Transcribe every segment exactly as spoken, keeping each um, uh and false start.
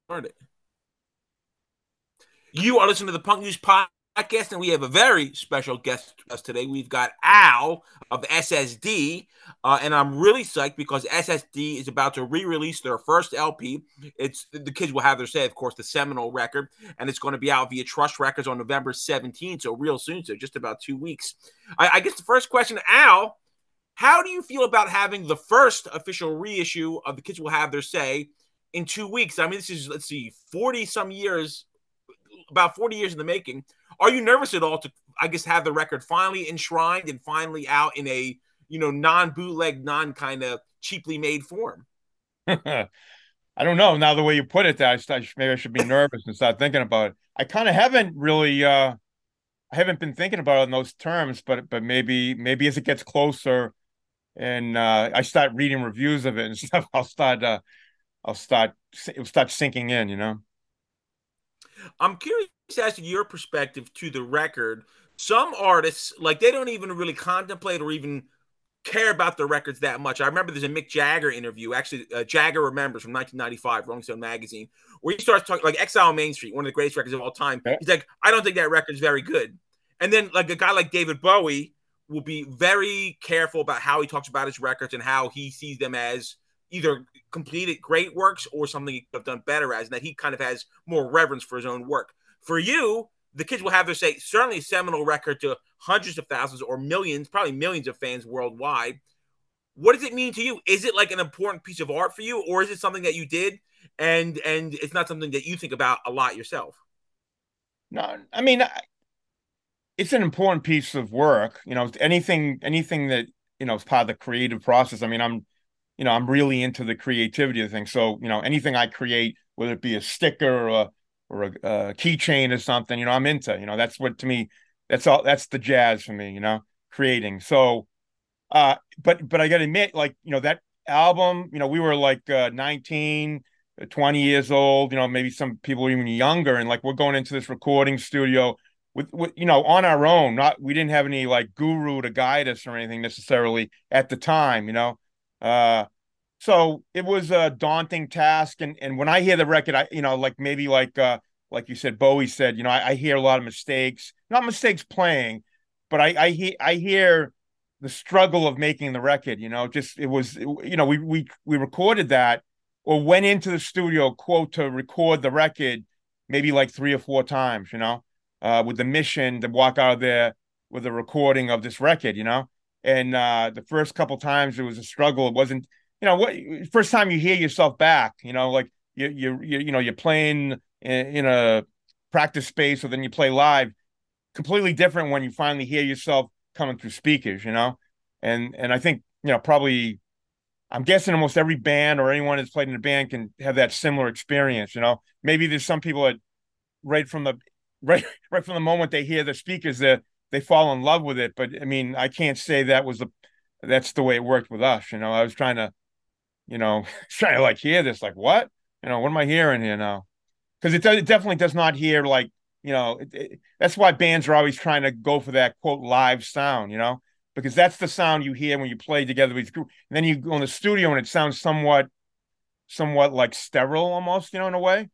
Started. You are listening to the Punk News Podcast, and we have a very special guest with us today. We've got Al of S S D, uh, and I'm really psyched because S S D is about to re-release their first L P. It's the kids will have their say, of course, the seminal record, and it's going to be out via Trust Records on November seventeenth, so real soon, so just about two weeks. I, I guess the first question, Al, how do you feel about having the first official reissue of the kids will have their say in two weeks? I mean, this is, let's see, forty some years, about forty years in the making. Are you nervous at all to, I guess, have the record finally enshrined and finally out in a, you know, non bootleg, non kind of cheaply made form? I don't know. Now the way you put it, that I start, maybe I should be nervous and start thinking about it. I kind of haven't really, uh, I haven't been thinking about it in those terms, but but maybe maybe as it gets closer and uh, I start reading reviews of it and stuff, I'll start, uh, I'll start, it'll start sinking in, you know. I'm curious as to your perspective to the record. Some artists, like, they don't even really contemplate or even care about the records that much. I remember there's a Mick Jagger interview, actually, uh, Jagger Remembers from nineteen ninety-five, Rolling Stone magazine, where he starts talking like Exile on Main Street, one of the greatest records of all time. Yeah. He's like, I don't think that record's very good. And then, like, a guy like David Bowie will be very careful about how he talks about his records and how he sees them as either completed great works or something he could have done better as, and that he kind of has more reverence for his own work. For you, the kids will have their say, certainly a seminal record to hundreds of thousands or millions, probably millions of fans worldwide. What does it mean to you? Is it like an important piece of art for you, or is it something that you did and and it's not something that you think about a lot yourself? No, I mean, it's an important piece of work, you know, anything, anything that, you know, is part of the creative process. I mean, I'm, you know, I'm really into the creativity of things. So, you know, anything I create, whether it be a sticker or a, or a, a keychain or something, you know, I'm into, you know, that's what to me, that's all, that's the jazz for me, you know, creating. So, uh, but, but I got to admit, like, you know, that album, you know, we were like uh, nineteen, twenty years old, you know, maybe some people even younger. And like, we're going into this recording studio with, with you know, on our own. Not we didn't have any like guru to guide us or anything necessarily at the time, you know. Uh, so it was a daunting task. And and when I hear the record, I you know, like maybe like uh like you said, Bowie said, you know, I, I hear a lot of mistakes, not mistakes playing, but I I hear I hear the struggle of making the record. You know, just it was you know we we we recorded that or went into the studio quote to record the record maybe like three or four times. You know uh, with the mission to walk out of there with a recording of this record, you know. And uh, the first couple times it was a struggle. It wasn't, you know, what first time you hear yourself back, you know, like you you you, you know you're playing in, in a practice space, or then you play live. Completely different when you finally hear yourself coming through speakers, you know. And and I think you know probably I'm guessing almost every band or anyone that's played in a band can have that similar experience, you know. Maybe there's some people that right from the right right from the moment they hear the speakers that they fall in love with it. But I mean, I can't say that was the that's the way it worked with us. You know, I was trying to, you know, trying to like hear this, like what, you know, what am I hearing here now? Because it, does, it definitely does not hear like, you know, it, it, that's why bands are always trying to go for that quote live sound, you know, because that's the sound you hear when you play together with group. And then you go in the studio and it sounds somewhat, somewhat like sterile almost, you know, in a way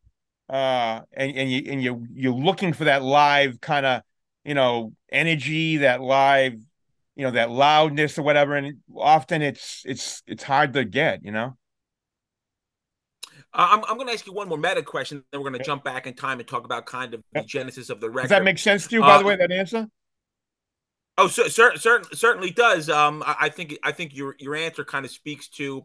uh and and you and you you're looking for that live kind of you know energy, that live you know that loudness or whatever, and it, often it's it's it's hard to get, you know. Uh, I'm, I'm going to ask you one more meta question, then we're going to jump back in time and talk about kind of Yeah. the genesis of the Does that record. make sense to you, by Uh, the way, that answer? oh, so, cer- cer- certainly does. Um, I, I think I think your your answer kind of speaks to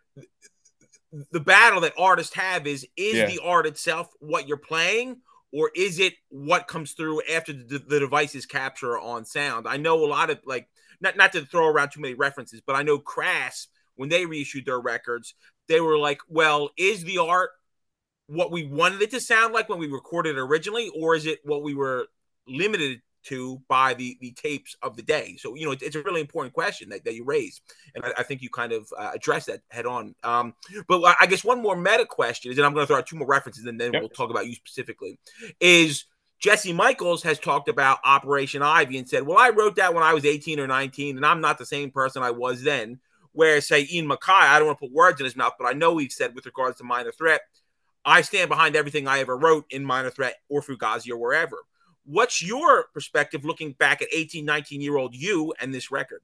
the battle that artists have is is Yeah. the art itself what you're playing, or is it what comes through after the, the device's capture on sound? I know a lot of, like, not not to throw around too many references, but I know Crass, when they reissued their records, they were like, well, is the art what we wanted it to sound like when we recorded it originally, or is it what we were limited to by the the tapes of the day? So, you know, it's, it's a really important question that, that you raised, and I, I think you kind of uh, addressed that head on. Um, but I guess one more meta question is, and I'm going to throw out two more references, and then Yep. we'll talk about you specifically. Is Jesse Michaels has talked about Operation Ivy and said, "Well, I wrote that when I was eighteen or nineteen, and I'm not the same person I was then." Where, say, Ian MacKaye, I don't want to put words in his mouth, but I know we've said with regards to Minor Threat, I stand behind everything I ever wrote in Minor Threat or Fugazi or wherever. What's your perspective looking back at eighteen, nineteen year old you and this record?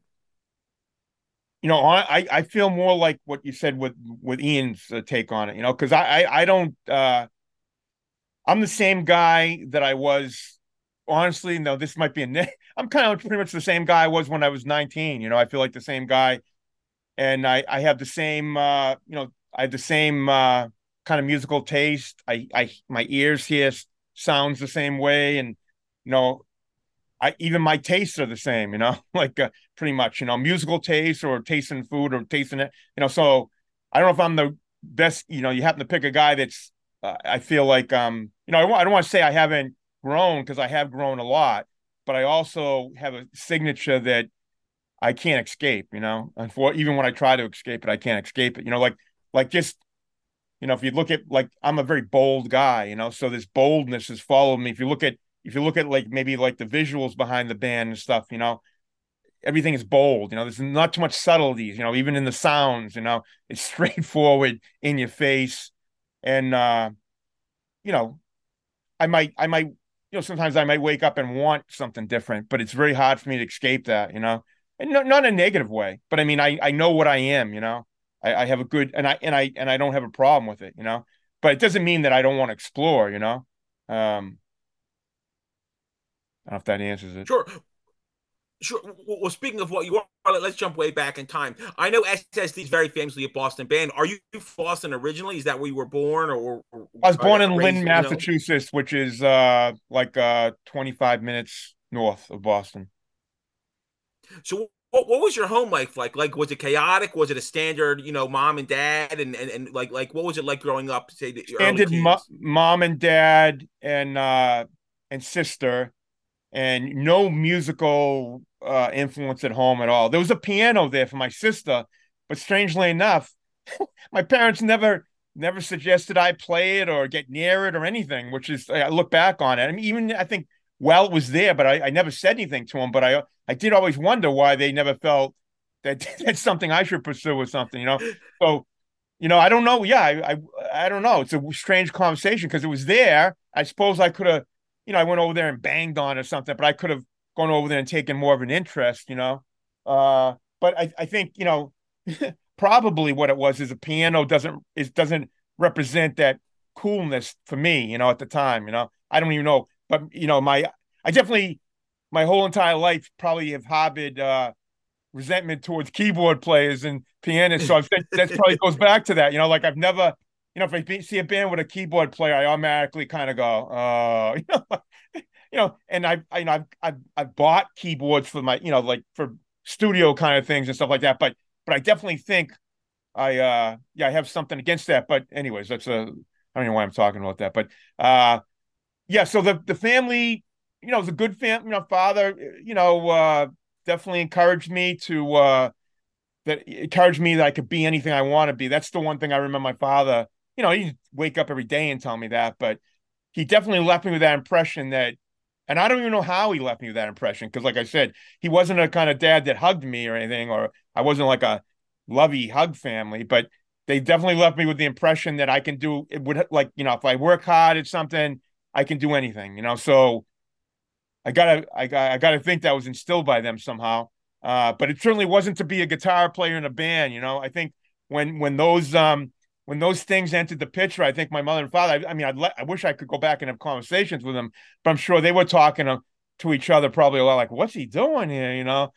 You know, I I feel more like what you said with with Ian's uh, take on it. You know, because I, I I don't. Uh, I'm the same guy that I was. Honestly, no, this might be a. I'm kind of pretty much the same guy I was when I was nineteen. You know, I feel like the same guy, and I I have the same. Uh, you know, I have the same uh, kind of musical taste. I I my ears hear sounds the same way, and you know, I even my tastes are the same, you know, like uh, pretty much, you know, musical taste or tasting food or tasting it, you know. So I don't know if I'm the best, you know. You happen to pick a guy that's, uh, I feel like, um, you know, I, I don't want to say I haven't grown because I have grown a lot, but I also have a signature that I can't escape, you know. And for even when I try to escape it, I can't escape it, you know. Like, like just you know, if you look at like I'm a very bold guy, you know, so this boldness has followed me. If you look at if you look at like maybe like the visuals behind the band and stuff, you know, everything is bold. You know, there's not too much subtleties. You know, even in the sounds, you know, it's straightforward in your face. And uh, you know, I might I might you know sometimes I might wake up and want something different, but it's very hard for me to escape that. You know, and no, not in a negative way, but I mean, I I know what I am. You know, I, I have a good and I and I and I don't have a problem with it. You know, but it doesn't mean that I don't want to explore. You know, um, I don't know if that answers it. Sure. Sure. Well, speaking of what you are, let's jump way back in time. I know S S D is very famously a Boston band. Are you Boston originally? Is that where you were born or, or I was born uh, in Lynn, raised? You know. Massachusetts, which is uh like uh twenty-five minutes north of Boston. So, what, what was your home life like? Like, was it chaotic? Was it a standard, you know, mom and dad, and and, and like like what was it like growing up? Say the early Standard mo teens. mom and dad and uh and sister, and no musical uh influence at home at all. There was a piano there for my sister, but strangely enough, my parents never never suggested I play it or get near it or anything, which is I look back on it. I mean, even I think well it was there, but I, I never said anything to them. But I I did always wonder why they never felt that that's something I should pursue or something, you know. So you know, I don't know. Yeah, I, I, I don't know. It's a strange conversation because it was there. I suppose I could have, you know, I went over there and banged on or something, but I could have gone over there and taken more of an interest, you know. Uh, but I, I think, you know, probably what it was is a piano doesn't is doesn't represent that coolness for me, you know, at the time, you know. I don't even know, but you know, my I definitely my whole entire life probably have harbored uh resentment towards keyboard players and pianists. So I think that probably goes back to that. You know, like I've never, you know, if I see a band with a keyboard player, I automatically kind of go, oh, you know, you know, and I, I, you know, I've, I've, I've bought keyboards for my, you know, like for studio kind of things and stuff like that. But, but I definitely think I, uh, yeah, I have something against that. But anyways, that's a, I don't know why I'm talking about that, but, uh, yeah. So the the family, you know, was a good family. You know, father, you know, uh, definitely encouraged me to uh, that encouraged me that I could be anything I want to be. That's the one thing I remember my father. You know, he'd wake up every day and tell me that, but he definitely left me with that impression that, and I don't even know how he left me with that impression because, like I said, he wasn't a kind of dad that hugged me or anything, or I wasn't like a lovey hug family, but they definitely left me with the impression that I can do it would like, you know, if I work hard at something, I can do anything, you know. So I gotta, I got, I gotta think that was instilled by them somehow. Uh, but it certainly wasn't to be a guitar player in a band. You know, I think when when those um when those things entered the picture, I think my mother and father. I, I mean, I'd let, I wish I could go back and have conversations with them, but I'm sure they were talking to, to each other probably a lot like, "What's he doing here?" You know,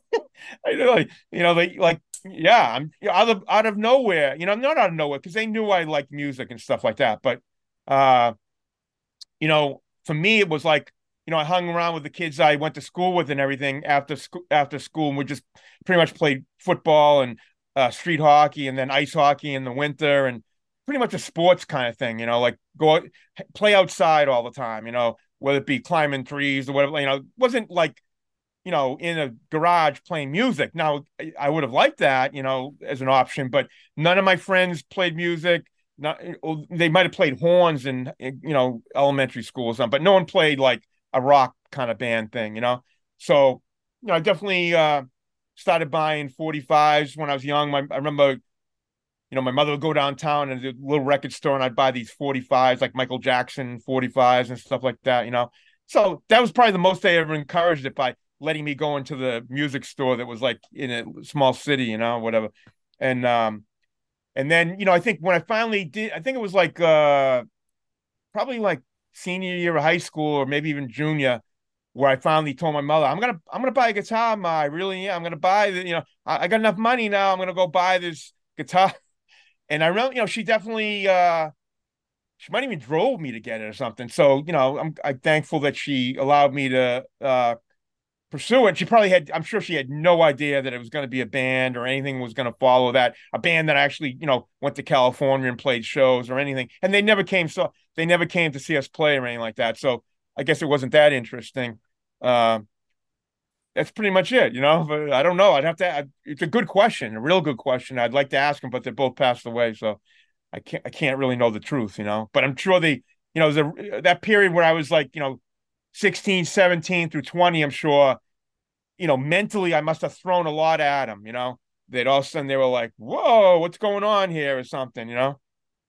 I like, you know, they like, yeah, I'm out of out of nowhere. You know, not out of nowhere because they knew I liked music and stuff like that. But uh, you know, for me, it was like, you know, I hung around with the kids I went to school with and everything after school, after school, and we just pretty much played football and uh, street hockey and then ice hockey in the winter and pretty much a sports kind of thing, you know, like go out, play outside all the time, you know, whether it be climbing trees or whatever, you know, it wasn't like, you know, in a garage playing music. Now, I would have liked that, you know, as an option, but none of my friends played music. Not, they might have played horns in, you know, elementary school or something, but no one played like a rock kind of band thing, you know? So, you know, I definitely uh, started buying forty-fives when I was young. My, I remember you know, my mother would go downtown and a little record store, and I'd buy these forty-fives, like Michael Jackson forty-fives and stuff like that, you know. So that was probably the most they ever encouraged it, by letting me go into the music store that was like in a small city, you know, whatever. And um, and then, you know, I think when I finally did, I think it was like uh probably like senior year of high school, or maybe even junior, where I finally told my mother, I'm gonna I'm gonna buy a guitar, Ma. I really am. I'm gonna buy the, you know, I, I got enough money now. I'm gonna go buy this guitar. And I remember, you know, she definitely uh she might even drove me to get it or something. So, you know, I'm I'm thankful that she allowed me to uh pursue it. She probably had, I'm sure she had no idea that it was going to be a band or anything was going to follow that. A band that actually, you know, went to California and played shows or anything. And they never came, so they never came to see us play or anything like that. So I guess it wasn't that interesting. Uh, that's pretty much it, you know. But I don't know. I'd have to. I, it's a good question, a real good question. I'd like to ask them, but they both passed away, so I can't. I can't really know the truth, you know. But I'm sure they, you know, the that period where I was like, you know, sixteen, seventeen through twenty, I'm sure, you know, mentally I must have thrown a lot at them, you know. They'd all of a sudden they were like, whoa, what's going on here or something, you know.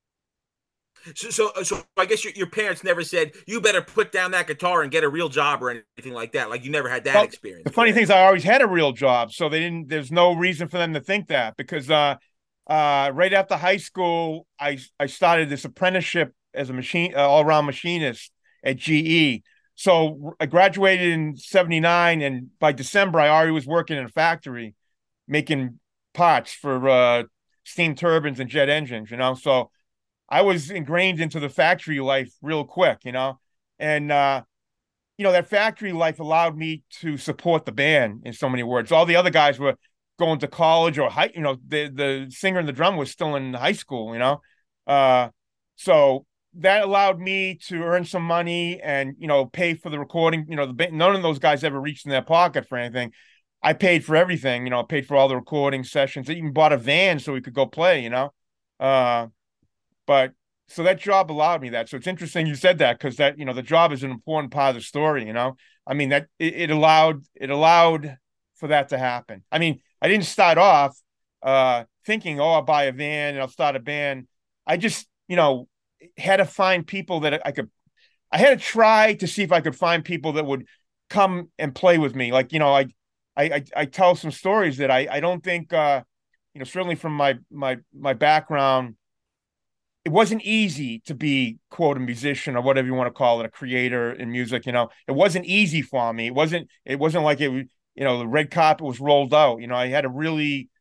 So, so, so I guess your, your parents never said you better put down that guitar and get a real job or anything like that. Like you never had that Well, the experience, funny thing correct? is I always had a real job, so they didn't, there's no reason for them to think that, because uh uh right after high school I I started this apprenticeship as a machine uh, all-around machinist at G E. So I graduated in seventy-nine, and by December I already was working in a factory making parts for uh steam turbines and jet engines, you know. So I was ingrained into the factory life real quick, you know. And uh you know, that factory life allowed me to support the band in so many words. All the other guys were going to college or high, you know, the the singer and the drummer was still in high school, you know. Uh, so that allowed me to earn some money and, you know, pay for the recording. You know, the none of those guys ever reached in their pocket for anything. I paid for everything, you know, I paid for all the recording sessions. I even bought a van so we could go play, you know. Uh, but so that job allowed me that. So it's interesting you said that, because that, you know, the job is an important part of the story, you know. I mean, that it, it allowed it allowed for that to happen. I mean, I didn't start off uh thinking, oh, I'll buy a van and I'll start a band. I just, you know, had to find people that I could I had to try to see if I could find people that would come and play with me. Like, you know, I I I, I tell some stories that I I don't think uh you know, certainly from my my my background, it wasn't easy to be, quote, a musician or whatever you want to call it, a creator in music. You know, it wasn't easy for me. It wasn't. It wasn't like it. You know, the red carpet was rolled out. You know, I had to really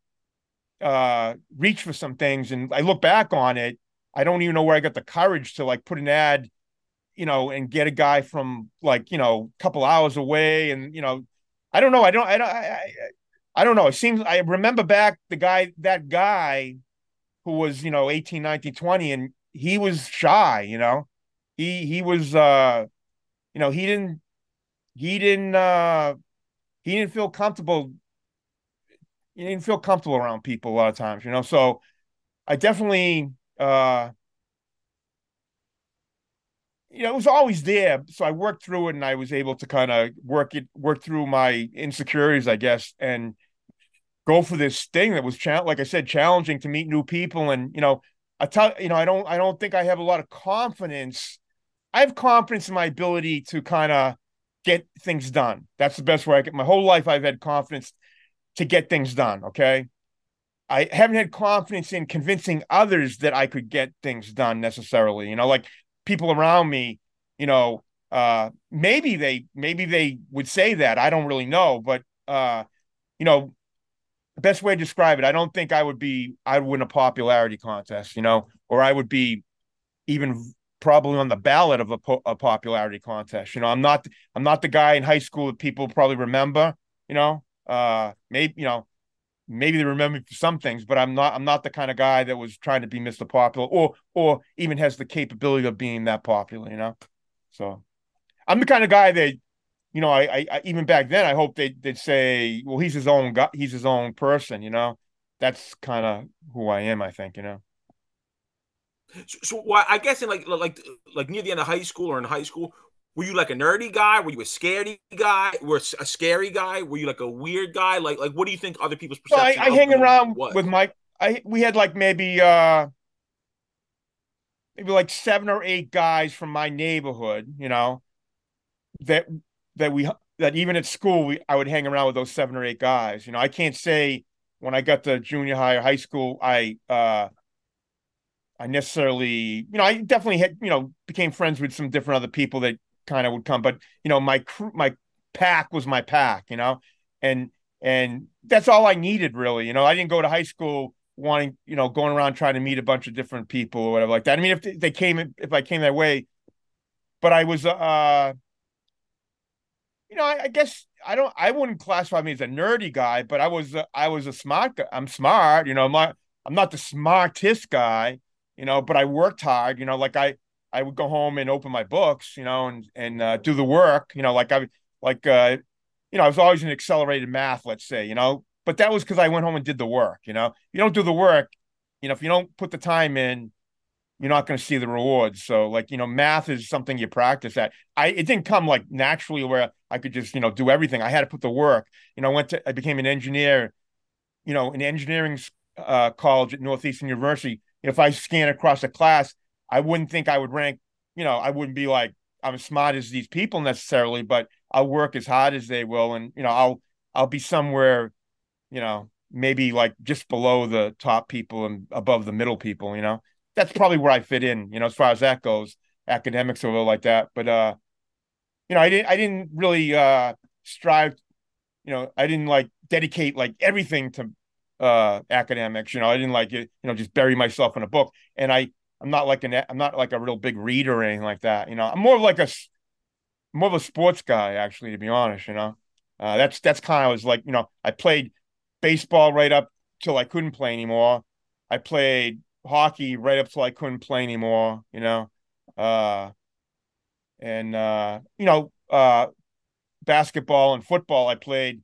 uh, reach for some things. And I look back on it, I don't even know where I got the courage to like put an ad, you know, and get a guy from like, you know, a couple hours away, and you know, I don't know. I don't. I don't. I, I, I don't know. It seems I remember back the guy, that guy who was, you know, eighteen, nineteen, twenty, and he was shy, you know. He he was uh you know, he didn't he didn't uh he didn't feel comfortable. He didn't feel comfortable around people a lot of times, you know. So I definitely uh you know, it was always there. So I worked through it, and I was able to kind of work it work through my insecurities, I guess, and go for this thing that was cha- like I said, challenging, to meet new people. And you know, I tell you know, I don't I don't think I have a lot of confidence. I have confidence in my ability to kind of get things done. That's the best way I get. My whole life I've had confidence to get things done. Okay. I haven't had confidence in convincing others that I could get things done necessarily. You know, like people around me, you know, uh maybe they maybe they would say that. I don't really know, but uh, you know, the best way to describe it, I don't think I would be, I would win a popularity contest, you know, or I would be even probably on the ballot of a, po- a popularity contest. You know, I'm not, I'm not the guy in high school that people probably remember, you know, uh, maybe, you know, maybe they remember me for some things, but I'm not, I'm not the kind of guy that was trying to be Mister Popular, or, or even has the capability of being that popular, you know? So I'm the kind of guy that, you know, I, I even back then, I hope they they'd say, well, he's his own guy, he's his own person, you know. That's kind of who I am, I think, you know. So, so well, I guess in like like like near the end of high school or in high school, were you like a nerdy guy? Were you a scaredy guy? Were a scary guy? Were you like a weird guy? Like like what do you think other people's So I, perception I of hang you around with was? Mike. I we had like maybe uh maybe like seven or eight guys from my neighborhood, you know, that that we that even at school we I would hang around with those seven or eight guys. You know, I can't say when I got to junior high or high school, I uh I necessarily, you know, I definitely had, you know, became friends with some different other people that kind of would come, but you know, my crew, my pack was my pack, you know, and and that's all I needed really. You know, I didn't go to high school wanting, you know, going around trying to meet a bunch of different people or whatever like that. I mean, if they came, if I came that way, but I was, uh, you know, I, I guess I don't, I wouldn't classify me as a nerdy guy, but I was, uh, I was a smart guy. I'm smart, you know, I'm not, I'm not the smartest guy, you know, but I worked hard, you know, like I, I would go home and open my books, you know, and, and, uh, do the work, you know, like I, like, uh, you know, I was always in accelerated math, let's say, you know, but that was because I went home and did the work, you know, you don't do the work, you know, if you don't put the time in, you're not going to see the rewards. So like, you know, math is something you practice at. I it didn't come like naturally where I could just, you know, do everything. I had to put the work. You know, I went to I became an engineer, you know, in engineering uh, college at Northeastern University. If I scan across a class, I wouldn't think I would rank, you know, I wouldn't be like I'm as smart as these people necessarily, but I'll work as hard as they will. And, you know, I'll I'll be somewhere, you know, maybe like just below the top people and above the middle people, you know. That's probably where I fit in, you know, as far as that goes, academics or like that. But uh, you know, I didn't I didn't really uh strive, you know, I didn't like dedicate like everything to uh academics, you know. I didn't like it, you know, just bury myself in a book. And I I'm not like an I'm not like a real big reader or anything like that, you know. I'm more of like a more of a sports guy, actually, to be honest, you know. Uh, that's that's kind of was like, you know, I played baseball right up till I couldn't play anymore. I played hockey right up till I couldn't play anymore, you know. Uh, and uh, you know, uh, basketball and football I played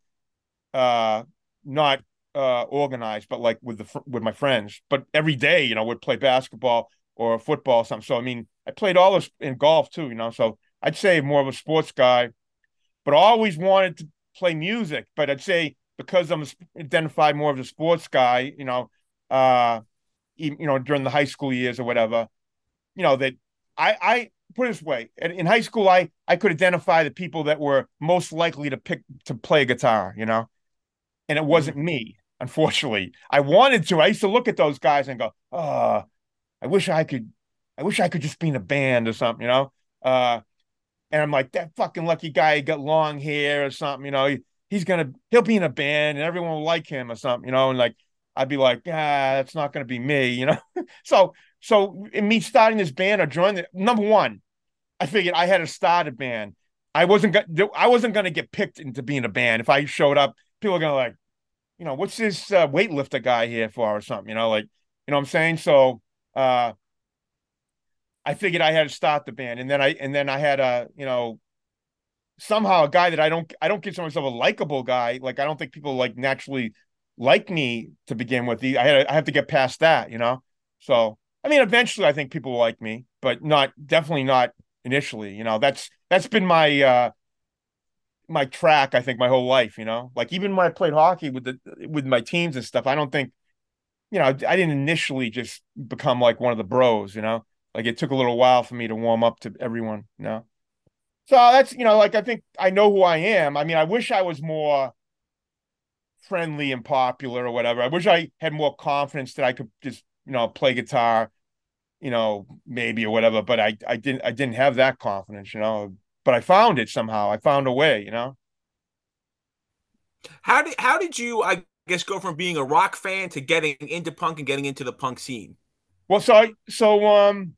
uh not uh organized, but like with the with my friends. But every day, you know, would play basketball or football or something. So I mean, I played all this in golf too, you know. So I'd say more of a sports guy, but I always wanted to play music. But I'd say because I'm identified more of a sports guy, you know, uh, you know, during the high school years or whatever, you know, that I, I put it this way, in high school, I, I could identify the people that were most likely to pick to play guitar, you know, and it wasn't Mm. me, unfortunately. I wanted to. I used to look at those guys and go, oh, I wish I could, I wish I could just be in a band or something, you know. Uh, and I'm like, that fucking lucky guy, he got long hair or something, you know, he, he's gonna he'll be in a band and everyone will like him or something, you know, and like I'd be like, ah, that's not gonna be me, you know. so so in me starting this band or joining it, number one, I figured I had to start a band. I wasn't gonna I wasn't gonna get picked into being a band. If I showed up, people are gonna like, you know, what's this uh, weightlifter guy here for or something, you know, like, you know what I'm saying? So uh I figured I had to start the band, and then I and then I had a, you know, somehow a guy that I don't I don't consider myself a likable guy. Like I don't think people like naturally like me to begin with. I had I have to get past that, you know. So I mean, eventually I think people will like me, but not definitely not initially. You know, that's that's been my uh my track. I think my whole life. You know, like even when I played hockey with the with my teams and stuff, I don't think, you know, I didn't initially just become like one of the bros. You know, like it took a little while for me to warm up to everyone. You know. So that's, you know, like I think I know who I am. I mean, I wish I was more friendly and popular or whatever. I wish I had more confidence that I could just, you know, play guitar, you know, maybe or whatever. But I, I didn't, I didn't have that confidence, you know. But I found it somehow. I found a way, you know. How did how did you, I guess, go from being a rock fan to getting into punk and getting into the punk scene? Well, so I, so um,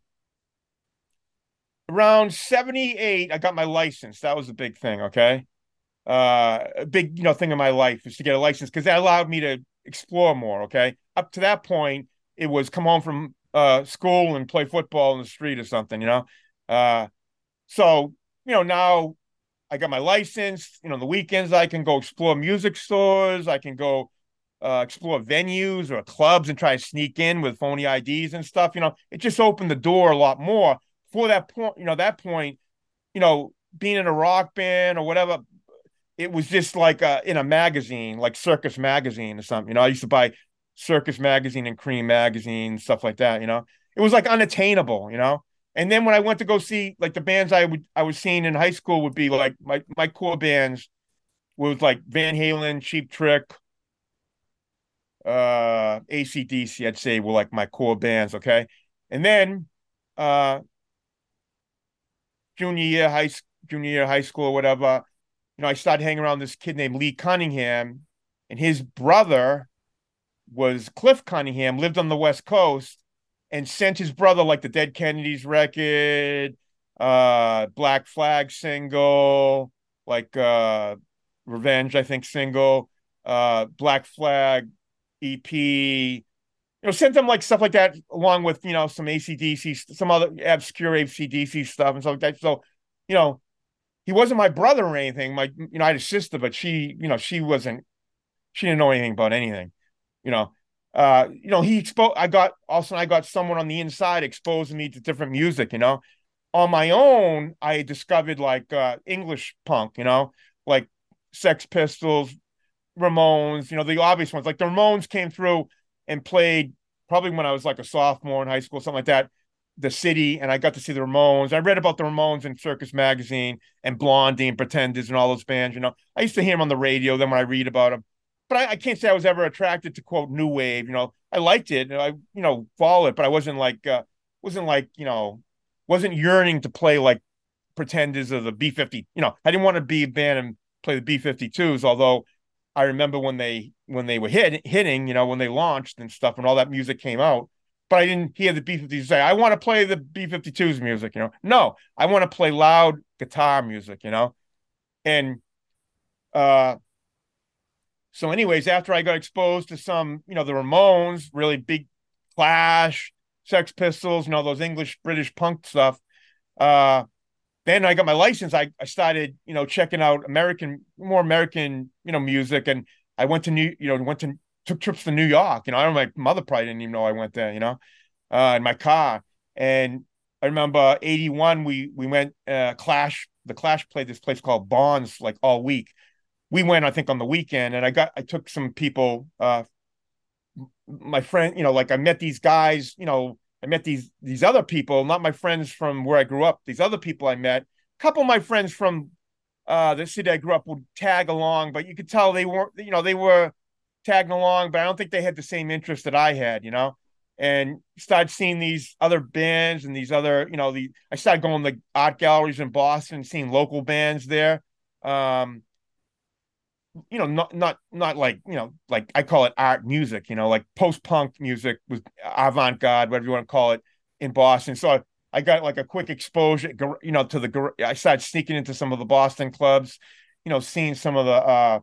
around seventy-eight, I got my license. That was a big thing. Okay. Uh, a big, you know, thing in my life is to get a license because that allowed me to explore more. Okay, up to that point, it was come home from uh school and play football in the street or something, you know. Uh, so you know now I got my license. You know, the weekends I can go explore music stores. I can go uh, explore venues or clubs and try to sneak in with phony I Ds and stuff. You know, it just opened the door a lot more. For that point, you know, that point, you know, being in a rock band or whatever, it was just like uh, in a magazine, like Circus Magazine or something. You know, I used to buy Circus Magazine and Cream Magazine, stuff like that, you know. It was like unattainable, you know. And then when I went to go see like the bands I would I was seeing in high school would be like my my core bands was like Van Halen, Cheap Trick, uh A C D C, I'd say were like my core bands, okay? And then uh junior year high junior year high school or whatever, you know, I started hanging around this kid named Lee Cunningham, and his brother was Cliff Cunningham, lived on the West Coast, and sent his brother like the Dead Kennedys record, uh, Black Flag single, like uh, Revenge, I think single, uh, Black Flag E P. You know, sent them like stuff like that, along with you know some A C D C, some other obscure A C D C stuff and stuff like that. So, you know, he wasn't my brother or anything. My, you know, I had a sister, but she, you know, she wasn't, she didn't know anything about anything. You know, uh, you know, he exposed. I got also, I got someone on the inside exposing me to different music. You know, on my own, I discovered like uh, English punk. You know, like Sex Pistols, Ramones. You know, the obvious ones. Like the Ramones came through and played probably when I was like a sophomore in high school, something like that. The City, and I got to see the Ramones. I read about the Ramones in Circus Magazine and Blondie and Pretenders and all those bands. You know, I used to hear them on the radio. Then when I read about them, but I, I can't say I was ever attracted to quote new wave. You know, I liked it. I you know followed it, but I wasn't like uh, wasn't like you know wasn't yearning to play like Pretenders or the B fifty. You know, I didn't want to be a band and play the B fifty-twos. Although I remember when they when they were hit, hitting, you know, when they launched and stuff, when all that music came out. But I didn't hear the B fifty-twos say, I want to play the B fifty-twos music, you know. No, I want to play loud guitar music, you know. And uh so anyways, after I got exposed to some, you know, the Ramones, really big Clash, Sex Pistols, you know, those English British punk stuff, uh then I got my license. I, I started, you know, checking out American, more American, you know, music. And I went to New, you know, went to, took trips to New York. You know, I don't know, my mother probably didn't even know I went there, you know, uh, in my car. And I remember eighty-one, we, we went, uh, Clash, the Clash played this place called Bonds like all week. We went, I think, on the weekend, and I got, I took some people, uh, my friend, you know, like I met these guys, you know, I met these these other people, not my friends from where I grew up. These other people I met, a couple of my friends from uh, the city I grew up would tag along, but you could tell they weren't, you know, they were tagging along, but I don't think they had the same interest that I had, you know. And started seeing these other bands and these other, you know, the I started going to art galleries in Boston, seeing local bands there. Um, you know, not not not like you know, like I call it art music, you know, like post punk music with avant garde, whatever you want to call it, in Boston. So I, I got like a quick exposure, you know, to the. I started sneaking into some of the Boston clubs, you know, seeing some of the, uh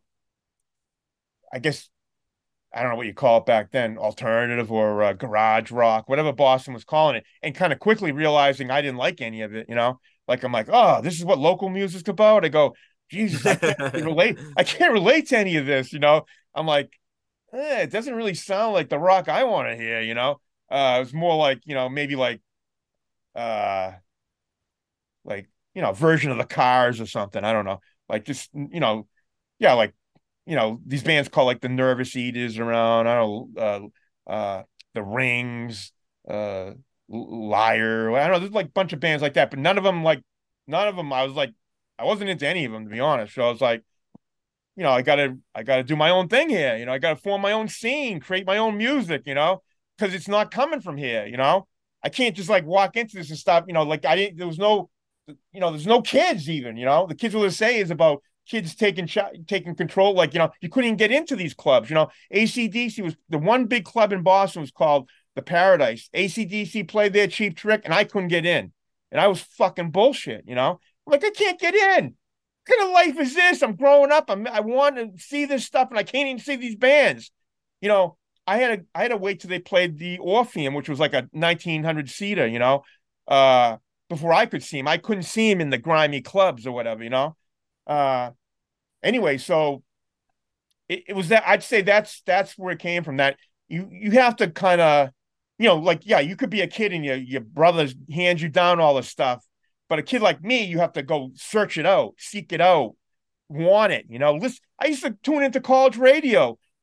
I guess I don't know what you call it back then, alternative or uh, garage rock, whatever Boston was calling it, and kind of quickly realizing I didn't like any of it, you know, like I'm like, oh, this is what local music's about. I go, Jesus, I can't really relate. I can't relate to any of this, you know. I'm like, eh, it doesn't really sound like the rock I want to hear, you know. Uh, it's more like, you know, maybe like, uh, like you know, version of the Cars or something. I don't know, like just you know, yeah, like you know, these bands called like the Nervous Eaters around. I don't know, uh, uh, the Rings, uh, Liar. I don't know. There's like a bunch of bands like that, but none of them like, none of them. I was like, I wasn't into any of them to be honest. So I was like, you know, I gotta, I gotta do my own thing here. You know, I gotta form my own scene, create my own music. You know, because it's not coming from here. You know, I can't just like walk into this and stop. You know, like I didn't. There was no, you know, there's no kids even. You know, the kids will say is about kids taking taking control. Like, you know, you couldn't even get into these clubs. You know, A C D C was the one big club in Boston was called the Paradise. A C D C played their Cheap Trick, and I couldn't get in, and I was fucking bullshit. You know, I'm like I can't get in. What kind of life is this? I'm growing up. I'm, I want to see this stuff, and I can't even see these bands. You know, I had to I had to wait till they played the Orpheum, which was like a nineteen hundred seater. You know, uh, before I could see him. I couldn't see him in the grimy clubs or whatever. You know. Uh, anyway, so it, it was that I'd say that's that's where it came from. That you you have to kind of, you know, like yeah, you could be a kid and your your brothers hand you down all this stuff, but a kid like me, you have to go search it out, seek it out, want it. You know, listen. I used to tune into college radio.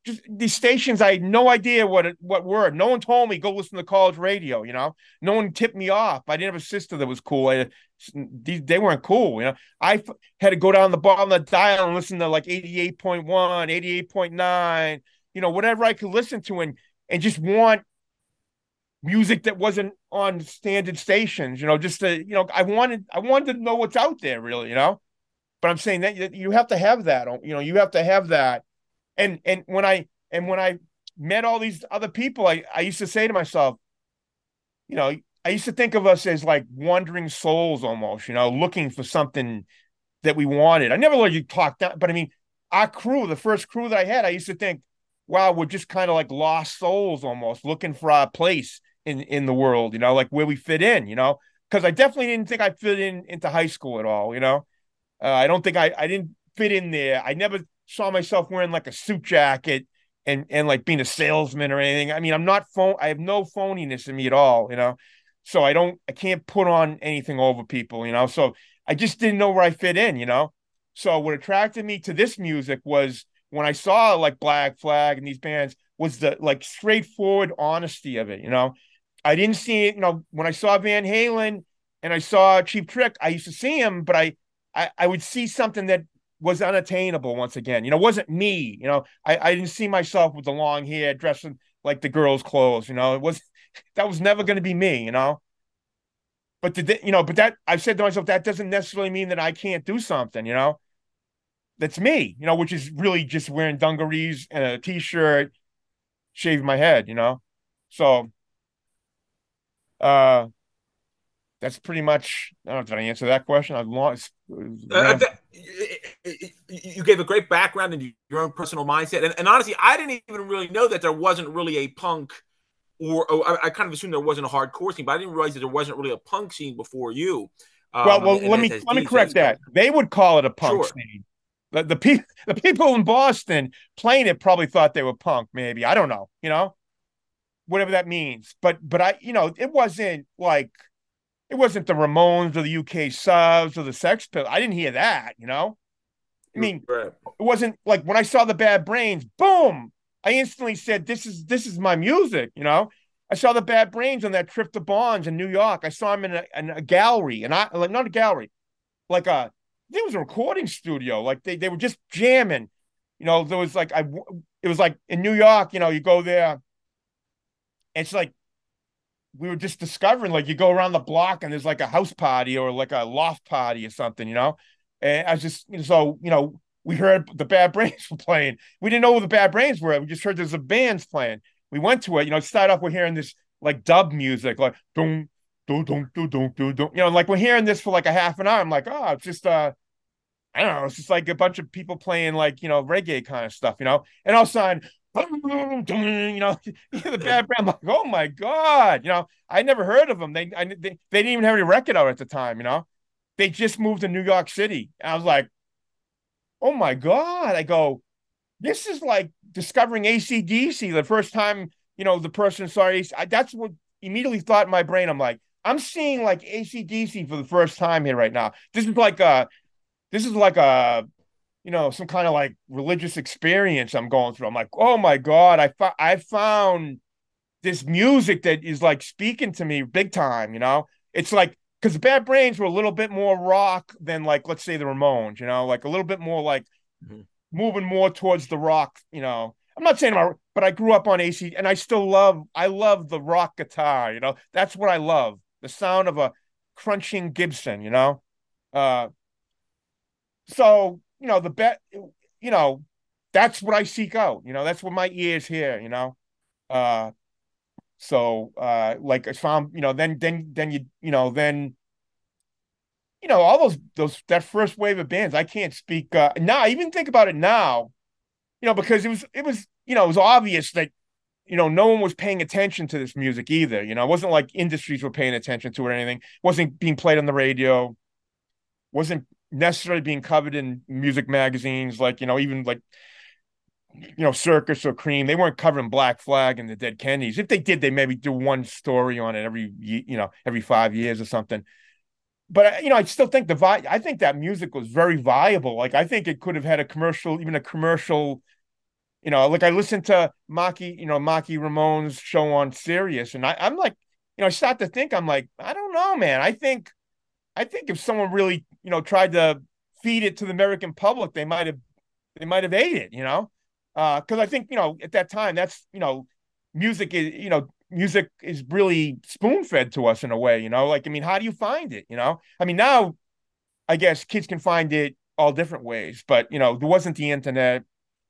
just these stations, I had no idea what it, what were. No one told me go listen to college radio. You know, no one tipped me off. I didn't have a sister that was cool. I, they weren't cool. You know, I f- had to go down the bottom of the dial and listen to like eighty-eight point one, eighty-eight point nine, you know, whatever I could listen to, and and just want music that wasn't on standard stations. You know, just to, you know, I wanted I wanted to know what's out there, really. You know, but I'm saying that you have to have that. You know, you have to have that. And and when I and when I met all these other people, I, I used to say to myself, you know, I used to think of us as like wandering souls almost, you know, looking for something that we wanted. I never let you talk down, but I mean, our crew, the first crew that I had, I used to think, wow, we're just kind of like lost souls almost, looking for our place in in the world, you know, like where we fit in, you know, because I definitely didn't think I fit in into high school at all, you know. Uh, I don't think I I didn't fit in there. I never saw myself wearing like a suit jacket and and like being a salesman or anything. I mean, I'm not phone. I have no phoniness in me at all, you know. So I don't. I can't put on anything over people, you know. So I just didn't know where I fit in, you know. So what attracted me to this music was when I saw like Black Flag and these bands was the like straightforward honesty of it, you know. I didn't see it, you know, when I saw Van Halen and I saw Cheap Trick, I used to see him, but I I, I would see something that was unattainable once again. You know, it wasn't me. You know, I, I didn't see myself with the long hair dressing like the girls' clothes. You know, it was that was never going to be me. You know, but the you know, but that I said to myself that doesn't necessarily mean that I can't do something. You know, that's me. You know, which is really just wearing dungarees and a t-shirt, shaving my head. You know, so uh that's pretty much. I don't know, did I answer that question? I've lost. Uh, you gave a great background and your own personal mindset, and, and honestly, I didn't even really know that there wasn't really a punk, or, or I, I kind of assumed there wasn't a hardcore scene, but I didn't realize that there wasn't really a punk scene before you. Well, Um, well, and let me S S D, let me so correct that. They would call it a punk sure. scene. The the people the people in Boston playing it probably thought they were punk. Maybe I don't know. You know, whatever that means. But but I you know it wasn't like it wasn't the Ramones or the U K Subs or the Sex Pistols. I didn't hear that. You know, I mean, Right. it wasn't like when I saw the Bad Brains. Boom! I instantly said, "This is this is my music." You know. I saw the Bad Brains on that trip to Bonds in New York. I saw them in a, in a gallery, and I like not a gallery, like a there was a recording studio. Like they they were just jamming. You know, there was like I it was like in New York. You know, you go there. It's like we were just discovering. Like you go around the block and there's like a house party or like a loft party or something. You know, and I was just you know, so you know we heard the Bad Brains were playing. We didn't know who the Bad Brains were. We just heard there's a band's playing. We went to it. You know, it started off with hearing this like dub music, like boom. Do, do, do, do, do, do. You know, like we're hearing this for like a half an hour. I'm like, oh, it's just uh I don't know, it's just like a bunch of people playing like, you know, reggae kind of stuff, you know, and all of a sudden, you know, the Bad Brains, I'm like, oh my God, you know, I never heard of them. They, I, they, they didn't even have any record out at the time, you know, they just moved to New York City. And I was like, oh my God. I go, this is like discovering A C D C the first time, you know, the person saw A C. I, that's what immediately thought in my brain. I'm like, I'm seeing like A C D C for the first time here right now. This is like a, this is like a, you know, some kind of like religious experience I'm going through. I'm like, oh my God, I, fo- I found this music that is like speaking to me big time, you know? It's like, because the Bad Brains were a little bit more rock than like, let's say the Ramones, you know, like a little bit more like mm-hmm. moving more towards the rock, you know. I'm not saying about, but I grew up on A C and I still love, I love the rock guitar, you know, that's what I love. The sound of a crunching Gibson, you know? Uh, so, you know, the bet, you know, that's what I seek out, you know, that's what my ears hear, you know? Uh, so, uh, like I found, you know, then, then, then you, you know, then, you know, all those, those, that first wave of bands, I can't speak, uh, now, I even think about it now, you know, because it was, it was, you know, it was obvious that, you know, no one was paying attention to this music either. You know, it wasn't like industries were paying attention to it or anything. It wasn't being played on the radio. Wasn't necessarily being covered in music magazines, like, you know, even like, you know, Circus or Cream. They weren't covering Black Flag and the Dead Kennedys. If they did, they maybe do one story on it every, you know, every five years or something. But, you know, I still think the vi- I think that music was very viable. Like, I think it could have had a commercial, even a commercial You know, like I listened to Maki, you know, Maki Ramone's show on Sirius, and I, I'm like, you know, I start to think, I'm like, I don't know, man. I think, I think if someone really, you know, tried to feed it to the American public, they might have, they might have ate it, you know, because uh, I think, you know, at that time, that's, you know, music is, you know, music is really spoon fed to us in a way, you know, like, I mean, how do you find it, you know? I mean, now I guess kids can find it all different ways, but, you know, there wasn't the internet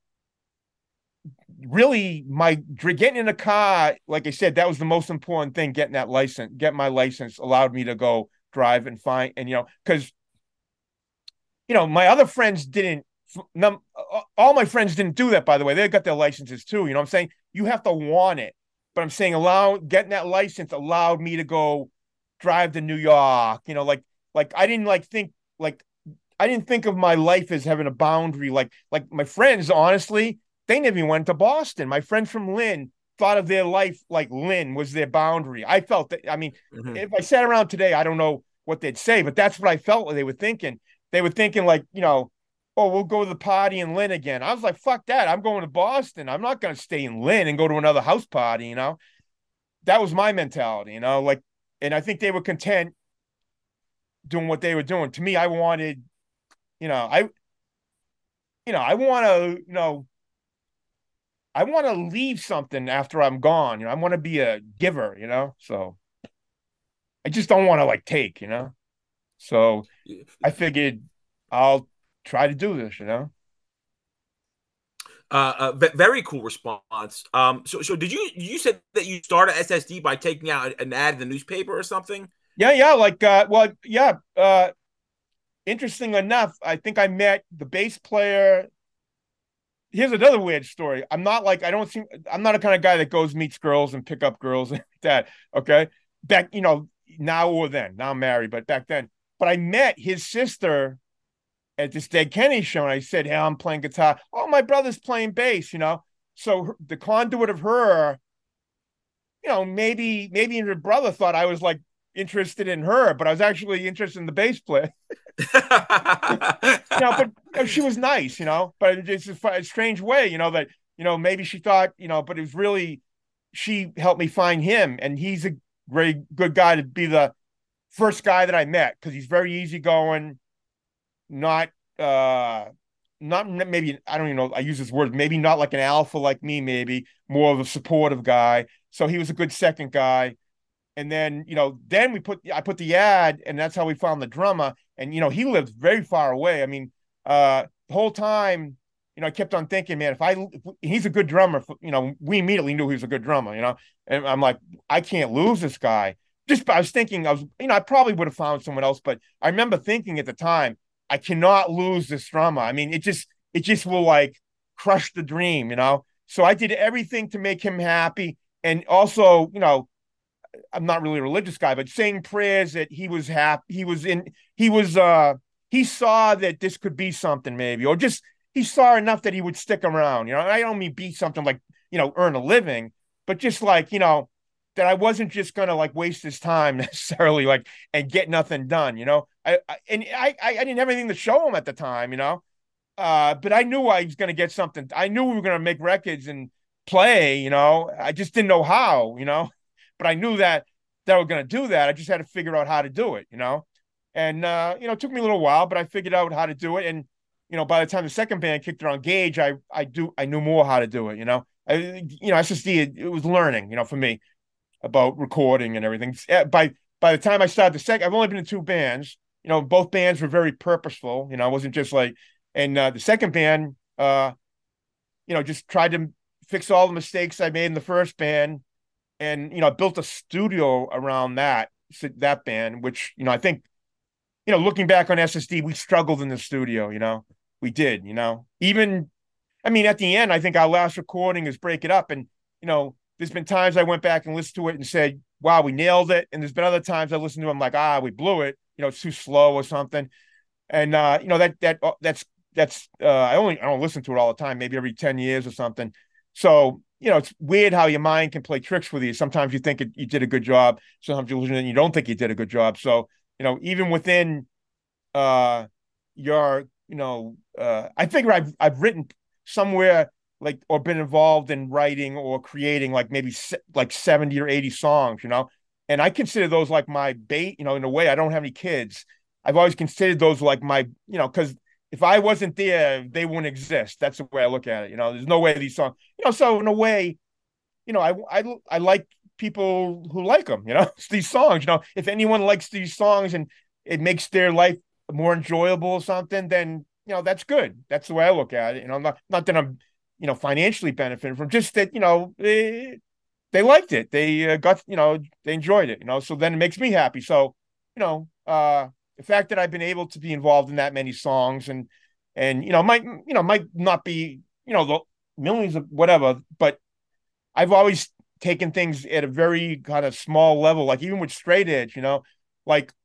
really. My getting in a car, like I said, that was the most important thing. Getting that license, get my license allowed me to go drive and find, and you know, because you know my other friends didn't. None, all my friends didn't do that. By the way, they got their licenses too. You know what I'm saying? You have to want it, but I'm saying allow getting that license allowed me to go drive to New York. You know, like like I didn't like think like I didn't think of my life as having a boundary. Like like my friends, honestly, they never even went to Boston. My friends from Lynn thought of their life like Lynn was their boundary. I felt that. I mean, Mm-hmm. if I sat around today, I don't know what they'd say, but that's what I felt like they were thinking. They were thinking like, you know, oh, we'll go to the party in Lynn again. I was like, fuck that. I'm going to Boston. I'm not going to stay in Lynn and go to another house party. You know, that was my mentality. You know, like, and I think they were content doing what they were doing. To me, I wanted, you know, I, you know, I want to, you know, I want to leave something after I'm gone. You know, I want to be a giver, you know? So I just don't want to like take, you know? So I figured I'll try to do this, you know? Uh, uh, very cool response. Um, so, so did you you said that you started S S D by taking out an ad in the newspaper or something? Yeah, yeah. Like, uh, well, yeah. Uh, interesting enough, I think I met the bass player. Here's another weird story. I'm not like, I don't seem, I'm not a kind of guy that goes meets girls and pick up girls like that. Okay. Back, you know, now or then. Now I'm married, but back then. But I met his sister at this Dead Kennedy show, and I said, "Hey, I'm playing guitar. Oh, my brother's playing bass, you know." So her, the conduit of her, you know, maybe maybe her brother thought I was like interested in her, but I was actually interested in the bass player. You know, but you know, she was nice, you know, but it's just a strange way, you know, that you know maybe she thought, you know, but it was really she helped me find him, and he's a very good guy to be the first guy that I met because he's very easygoing, not uh not maybe I don't even know I use this word maybe not like an alpha like me, maybe more of a supportive guy. So he was a good second guy. And then you know then we put I put the ad, and that's how we found the drummer. And you know he lived very far away. I mean, uh the whole time, you know I kept on thinking, man, if I if he's a good drummer, you know we immediately knew he was a good drummer, you know and I'm like, I can't lose this guy. Just I was thinking, I was, you know I probably would have found someone else, but I remember thinking at the time, I cannot lose this drummer. I mean, it just it just will like crush the dream, you know. So I did everything to make him happy, and also, you know, I'm not really a religious guy, but saying prayers that he was happy, he was in, he was, uh, he saw that this could be something maybe, or just he saw enough that he would stick around. You know, I don't mean be something like, you know, earn a living, but just like, you know, that I wasn't just gonna like waste his time necessarily, like and get nothing done. You know, I, I and I, I didn't have anything to show him at the time. You know, uh, but I knew I was gonna get something. I knew we were gonna make records and play. You know, I just didn't know how. You know, but I knew that that we're going to do that. I just had to figure out how to do it, you know? And, uh, you know, it took me a little while, but I figured out how to do it. And, you know, by the time the second band kicked around Gage, I, I do, I knew more how to do it, you know? I, you know, S S D, it, it was learning, you know, for me about recording and everything. By, by the time I started the second, I've only been in two bands, you know, both bands were very purposeful, you know, it wasn't just like, and uh, the second band, uh, you know, just tried to fix all the mistakes I made in the first band, and you know, I built a studio around that that band, which you know, I think, you know, looking back on S S D, we struggled in the studio. You know, we did. You know, even I mean, at the end, I think our last recording is "Break It Up," and you know, there's been times I went back and listened to it and said, "Wow, we nailed it," and there's been other times I listened to it, I'm like, "Ah, we blew it." You know, it's too slow or something. And uh, you know that that that's that's uh, I only I don't listen to it all the time, maybe every ten years or something. So you know, it's weird how your mind can play tricks with you. Sometimes you think it, you did a good job. Sometimes you listen and you don't think you did a good job. So, you know, even within uh, your, you know, uh, I figure I've I've written somewhere like or been involved in writing or creating like maybe se- like seventy or eighty songs, you know. And I consider those like my bait, you know, in a way. I don't have any kids. I've always considered those like my, you know, because if I wasn't there, they wouldn't exist. That's the way I look at it. You know, there's no way these songs, you know, so in a way, you know, I I I like people who like them, you know, these songs, you know, if anyone likes these songs and it makes their life more enjoyable or something, then you know that's good. That's the way I look at it. You know, not not that I'm, you know, financially benefiting from, just that you know they, they liked it. They uh, got, you know, they enjoyed it. You know, so then it makes me happy. So you know, uh, the fact that I've been able to be involved in that many songs and and you know might you know might not be you know the millions of whatever, but I've always taken things at a very kind of small level, like even with straight edge, you know, like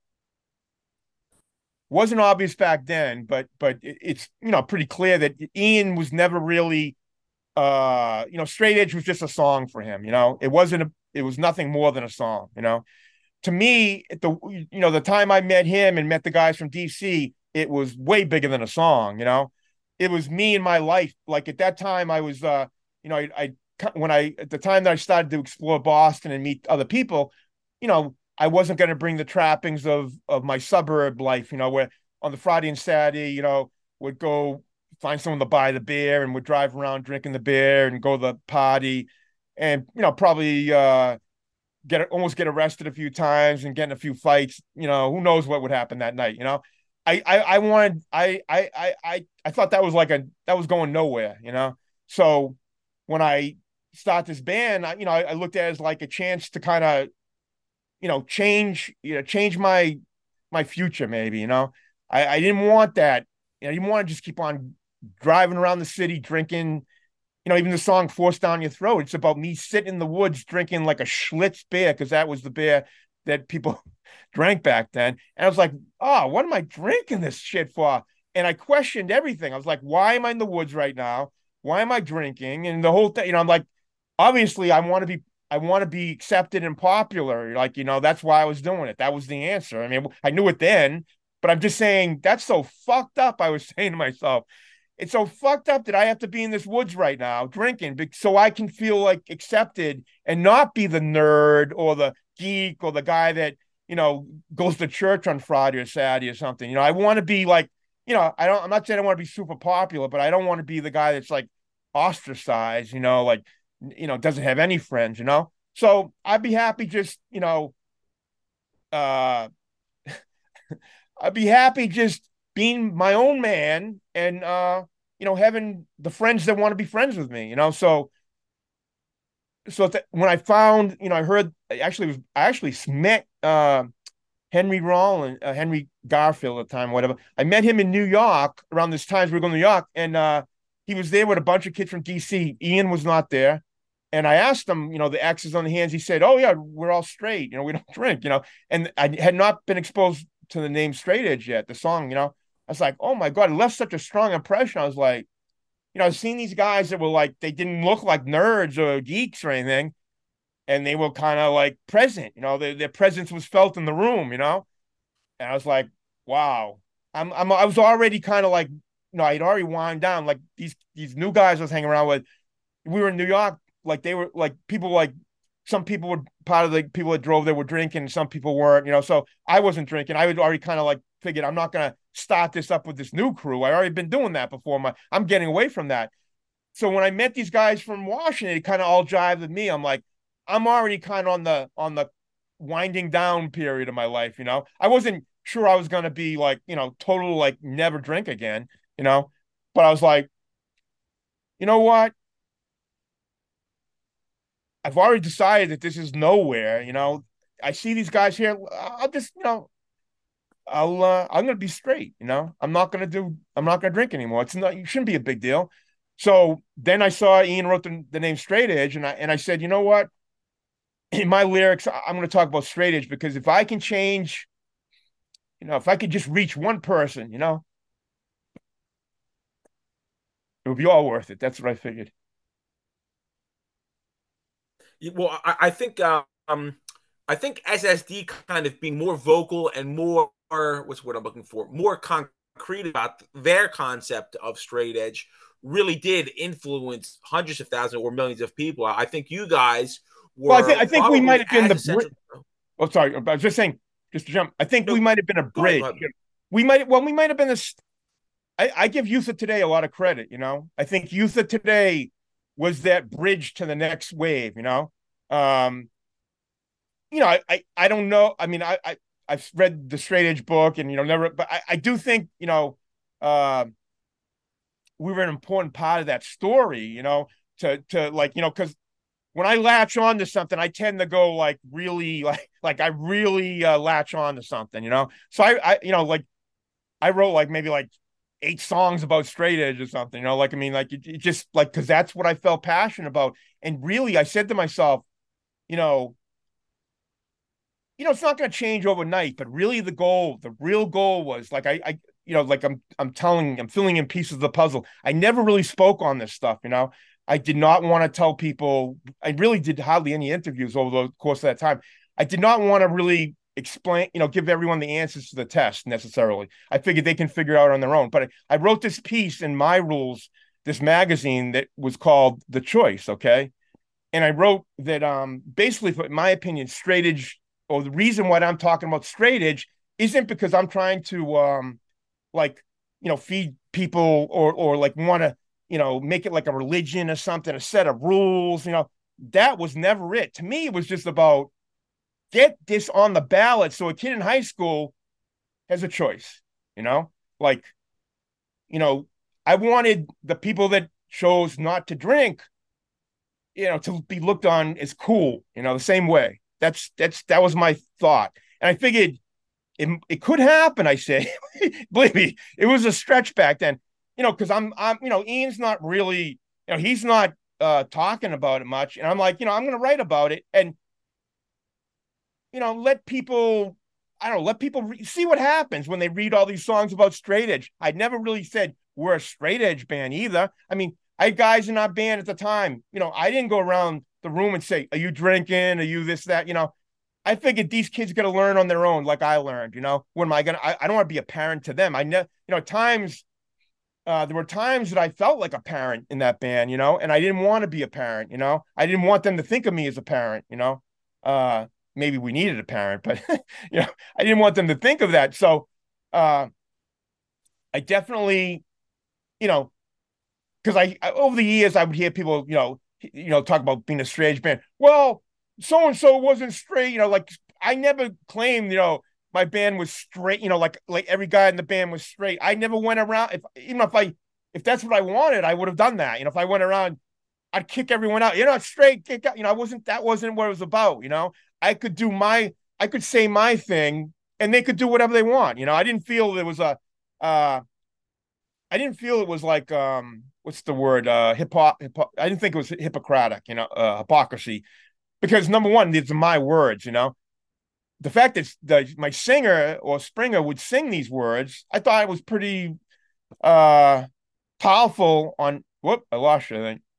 wasn't obvious back then, but but it's you know pretty clear that Ian was never really uh you know straight edge was just a song for him. You know, it wasn't a it was nothing more than a song. You know, to me, at the you know the time I met him and met the guys from D C, it was way bigger than a song. You know, it was me and my life. Like at that time, I was uh you know I, I when I at the time that I started to explore Boston and meet other people, you know, I wasn't going to bring the trappings of of my suburb life. You know, where on the Friday and Saturday, you know, would go find someone to buy the beer and would drive around drinking the beer and go to the party, and you know probably uh get almost get arrested a few times and get in a few fights. You know, who knows what would happen that night? You know, I I, I wanted I, I I I thought that was like a that was going nowhere. You know, so when I start this band, I, you know, I, I looked at it as like a chance to kind of you know change you know change my my future maybe. You know, I I didn't want that. You know, I didn't want to just keep on driving around the city drinking, you know, even the song Force Down Your Throat, it's about me sitting in the woods drinking like a Schlitz beer, because that was the beer that people drank back then. And I was like, oh, what am I drinking this shit for? And I questioned everything. I was like, why am I in the woods right now? Why am I drinking? And the whole thing, you know, I'm like, obviously I want to be I want to be accepted and popular. Like, you know, that's why I was doing it. That was the answer. I mean, I knew it then, but I'm just saying that's so fucked up. I was saying to myself, it's so fucked up that I have to be in this woods right now drinking so I can feel like accepted and not be the nerd or the geek or the guy that, you know, goes to church on Friday or Saturday or something. You know, I want to be like, you know, I don't, I'm not saying I want to be super popular, but I don't want to be the guy that's like ostracized, you know, like, you know, doesn't have any friends, you know? So I'd be happy just, you know, uh, I'd be happy just being my own man and uh, you know, having the friends that want to be friends with me, you know. So so th- when I found, you know, I heard I actually was I actually met uh Henry Rollins, uh, Henry Garfield at the time, whatever. I met him in New York around this time. We were going to New York, and uh, he was there with a bunch of kids from D C. Ian was not there. And I asked him, you know, the X's on the hands. He said, "Oh yeah, we're all straight. You know, we don't drink. You know." And I had not been exposed to the name Straight Edge yet. The song, you know, I was like, "Oh my god!" It left such a strong impression. I was like, you know, I've seen these guys that were like they didn't look like nerds or geeks or anything, and they were kind of like present. You know, their their presence was felt in the room. You know, and I was like, wow. I'm I'm I was already kind of like, you know, I'd already wound down. Like these these new guys I was hanging around with, we were in New York, like they were like people like some people were part of the people that drove there were drinking, and some people weren't, you know. So I wasn't drinking. I was already kind of like figured I'm not gonna start this up with this new crew. I already been doing that before. My I'm getting away from that. So when I met these guys from Washington, it kind of all jived with me. I'm like, I'm already kind of on the on the winding down period of my life, you know. I wasn't sure I was gonna be like, you know, total like never drink again, you know. But I was like, you know what? I've already decided that this is nowhere, you know. I see these guys here. I'll just, you know, I'll uh, I'm gonna be straight, you know. I'm not gonna do I'm not gonna drink anymore. It's not it shouldn't be a big deal. So then I saw Ian wrote the, the name Straight Edge, and I and I said, you know what? In my lyrics, I'm going to talk about straight edge, because if I can change, you know, if I could just reach one person, you know, it would be all worth it. That's what I figured. Well, I, I think um, I think S S D kind of being more vocal and more what's what I'm looking for, more concrete about their concept of straight edge really did influence hundreds of thousands or millions of people. I think you guys Well, I think were I think we might probably have been as the bridge. essential. Oh, sorry, I was just saying, just to jump. I think we No, might have been a go ahead, bridge. go ahead. We might, well, we might have been this. I, I give Youth of Today a lot of credit. You know, I think Youth of Today was that bridge to the next wave. You know, um, you know, I, I, I don't know. I mean, I, I, I've read the Straight Edge book, and you know, never, but I, I do think you know, uh, we were an important part of that story. You know, to to like you know, because when I latch on to something, I tend to go like really like like I really uh, latch on to something. You know, so I, I you know like I wrote like maybe like eight songs about straight edge or something, you know, like, I mean, like, it, it just like, cause that's what I felt passionate about. And really, I said to myself, you know, you know, it's not going to change overnight, but really the goal, the real goal was like, I, I, you know, like I'm, I'm telling, I'm filling in pieces of the puzzle. I never really spoke on this stuff, you know, I did not want to tell people, I really did hardly any interviews over the course of that time. I did not want to really explain, you know, give everyone the answers to the test necessarily. I figured they can figure it out on their own. But I, I wrote this piece in My Rules, this magazine that was called The Choice, okay? And I wrote that um basically, in my opinion, straight edge, or the reason why I'm talking about straight edge isn't because I'm trying to um like, you know, feed people or or like want to, you know, make it like a religion or something, a set of rules, you know. That was never it. To me, it was just about get this on the ballot so a kid in high school has a choice, you know? Like, you know, I wanted the people that chose not to drink, you know, to be looked on as cool, you know, the same way. That's that's that was my thought. And I figured it, it could happen, I say. Believe me, it was a stretch back then, you know, because I'm I'm, you know, Ian's not really, you know, he's not uh talking about it much. And I'm like, you know, I'm gonna write about it. And you know, let people, I don't know, let people re- see what happens when they read all these songs about straight edge. I never really said we're a straight edge band either. I mean, I had guys in our band at the time. You know, I didn't go around the room and say, "Are you drinking? Are you this, that?" You know, I figured these kids got to learn on their own, like I learned. You know, when am I gonna? I, I don't want to be a parent to them. I know, you know, at times uh, there were times that I felt like a parent in that band, you know, and I didn't want to be a parent, you know. I didn't want them to think of me as a parent, you know. Uh, maybe we needed a parent, but you know, I didn't want them to think of that. So uh, I definitely, you know, because I, I over the years I would hear people, you know, you know, talk about being a straight edge band. Well, so and so wasn't straight, you know, like I never claimed, you know, my band was straight, you know, like like every guy in the band was straight. I never went around if even if I if that's what I wanted, I would have done that. You know, if I went around, I'd kick everyone out. You're not straight, kick out. You know, I wasn't that wasn't what it was about, you know. I could do my I could say my thing and they could do whatever they want. You know, I didn't feel there was a uh I didn't feel it was like um what's the word uh hip hop I didn't think it was Hippocratic, you know, uh, hypocrisy, because number one, these are my words, you know. The fact that the, my singer or Springer would sing these words, I thought it was pretty uh powerful. On whoop, I lost you. I think.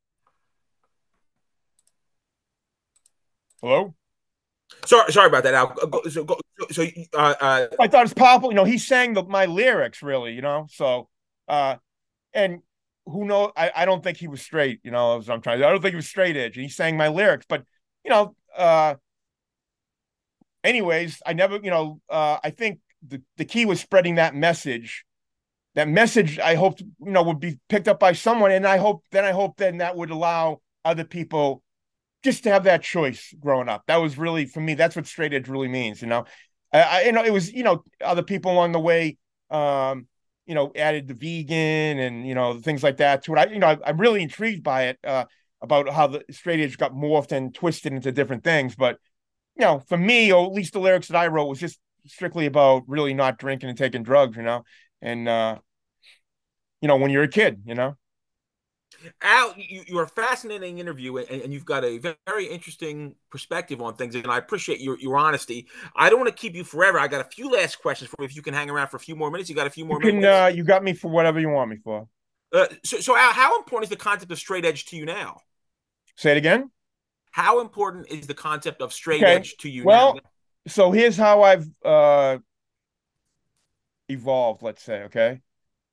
Hello. Sorry, sorry about that, Al. Go, so, go, so, uh, uh, I thought it's powerful. You know, he sang the, my lyrics really. You know, so uh, and who knows? I, I don't think he was straight. You know, as I'm trying. I don't think he was straight edge. And he sang my lyrics, but you know, uh, anyways, I never. You know, uh, I think the the key was spreading that message. That message, I hoped, you know, would be picked up by someone, and I hope then I hope then that would allow other people just to have that choice growing up. That was really for me. That's what straight edge really means. You know, I, I you know it was you know other people along the way, um, you know, added the vegan and you know things like that to it. I you know I, I'm really intrigued by it uh, about how the straight edge got morphed and twisted into different things. But you know, for me, or at least the lyrics that I wrote was just strictly about really not drinking and taking drugs. You know, and uh, you know when you're a kid, you know. Al, you, you're a fascinating interview, and, and you've got a very interesting perspective on things, and I appreciate your, your honesty. I don't want to keep you forever. I got a few last questions for you. If you can hang around for a few more minutes, you got a few You more can minutes. uh, you got me for whatever you want me for. Uh, so, so Al, how important is the concept of straight edge to you now? Say it again. How important is the concept of straight Okay. edge to you now? Well, so here's how I've uh evolved, let's say, okay?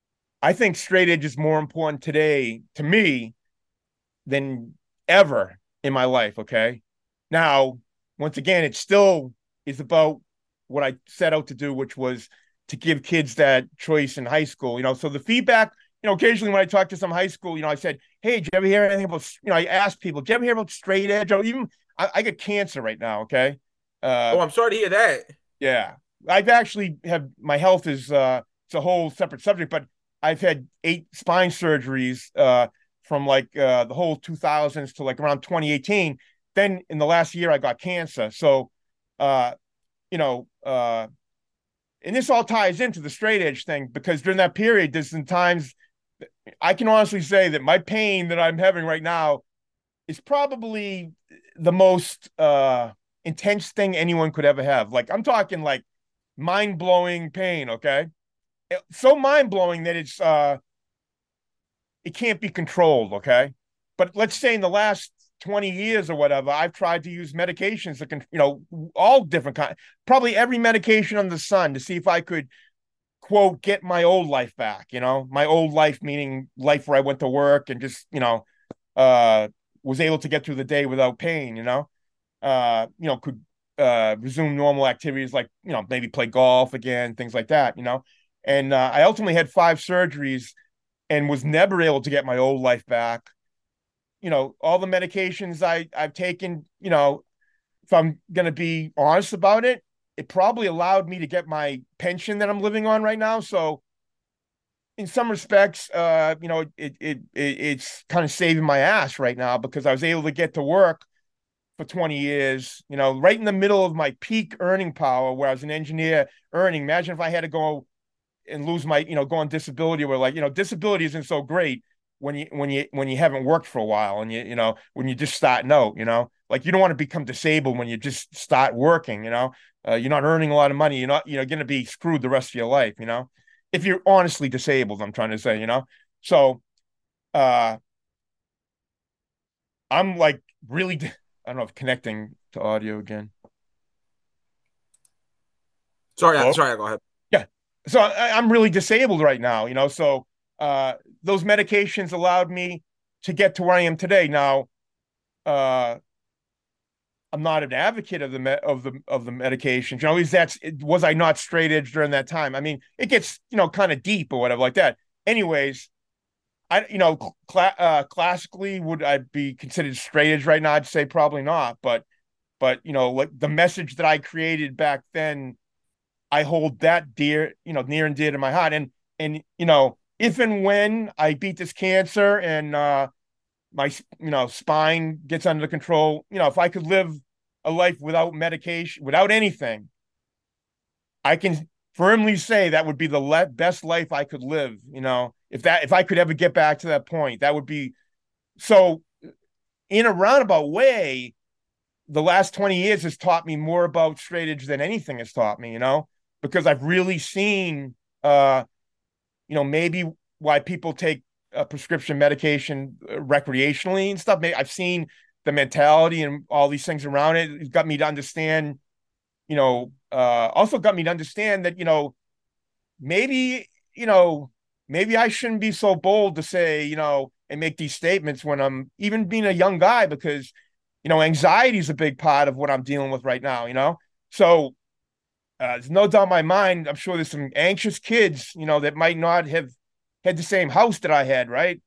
I think straight edge is more important today to me than ever in my life. Okay. Now, once again, it still is about what I set out to do, which was to give kids that choice in high school. You know, so the feedback, you know, occasionally when I talk to some high school, you know, I said, "Hey, did you ever hear anything about?" You know, I asked people, "Did you ever hear about straight edge?" Or even I, I get cancer right now. Okay, uh, Oh, I'm sorry to hear that. yeah, I've actually have my health is uh, it's a whole separate subject, but I've had eight spine surgeries uh, from like uh, the whole two thousands to like around twenty eighteen. Then in the last year, I got cancer. So, uh, you know, uh, and this all ties into the straight edge thing because during that period, there's some times I can honestly say that my pain that I'm having right now is probably the most uh, intense thing anyone could ever have. Like I'm talking like mind blowing pain. Okay, so mind blowing that it's uh, it can't be controlled. Okay, but let's say in the last twenty years or whatever, I've tried to use medications that can, you know, all different kinds, probably every medication under the sun to see if I could quote get my old life back. You know, my old life meaning life where I went to work and just, you know, uh, was able to get through the day without pain. You know, uh, you know, could uh, resume normal activities like, you know, maybe play golf again, things like that. You know, and uh, I ultimately had five surgeries and was never able to get my old life back. You know, all the medications I I've taken, you know, if I'm going to be honest about it, it probably allowed me to get my pension that I'm living on right now. So in some respects, uh, you know, it, it, it it's kind of saving my ass right now because I was able to get to work for twenty years, you know, right in the middle of my peak earning power where I was an engineer earning. Imagine if I had to go and lose my, you know, go on disability where like, you know, disability isn't so great when you when you when you haven't worked for a while and you you know when you're just starting out, you know, like you don't want to become disabled when you just start working, you know, uh, you're not earning a lot of money, you're not you're going to be screwed the rest of your life, you know, if you're honestly disabled. I'm trying to say, you know, so uh, I'm like really, I don't know if connecting to audio again. Sorry, I- Hello? sorry. Go ahead. Yeah. So I, I'm really disabled right now, you know. So uh, those medications allowed me to get to where I am today. Now, uh, I'm not an advocate of the me- of the of the medications. You know, is that's was I not straight edge during that time? I mean, it gets, you know, kind of deep or whatever like that. Anyways, I you know cl- uh, classically would I be considered straight edge right now? I'd say probably not. But but you know, like the message that I created back then, I hold that dear, you know, near and dear to my heart. And and you know, if and when I beat this cancer and uh my you know spine gets under control, you know, if I could live a life without medication, without anything, I can firmly say that would be the le- best life I could live. You know, if that if I could ever get back to that point, that would be so. In a roundabout way, the last twenty years has taught me more about straight edge than anything has taught me, you know, because I've really seen, uh, you know, maybe why people take a prescription medication uh, recreationally and stuff. I've seen the mentality and all these things around it. It's got me to understand, you know, uh, also got me to understand that, you know, maybe, you know, maybe I shouldn't be so bold to say, you know, and make these statements when I'm even being a young guy because, you know, anxiety is a big part of what I'm dealing with right now, you know? So uh, there's no doubt in my mind, I'm sure there's some anxious kids, you know, that might not have had the same house that I had, right?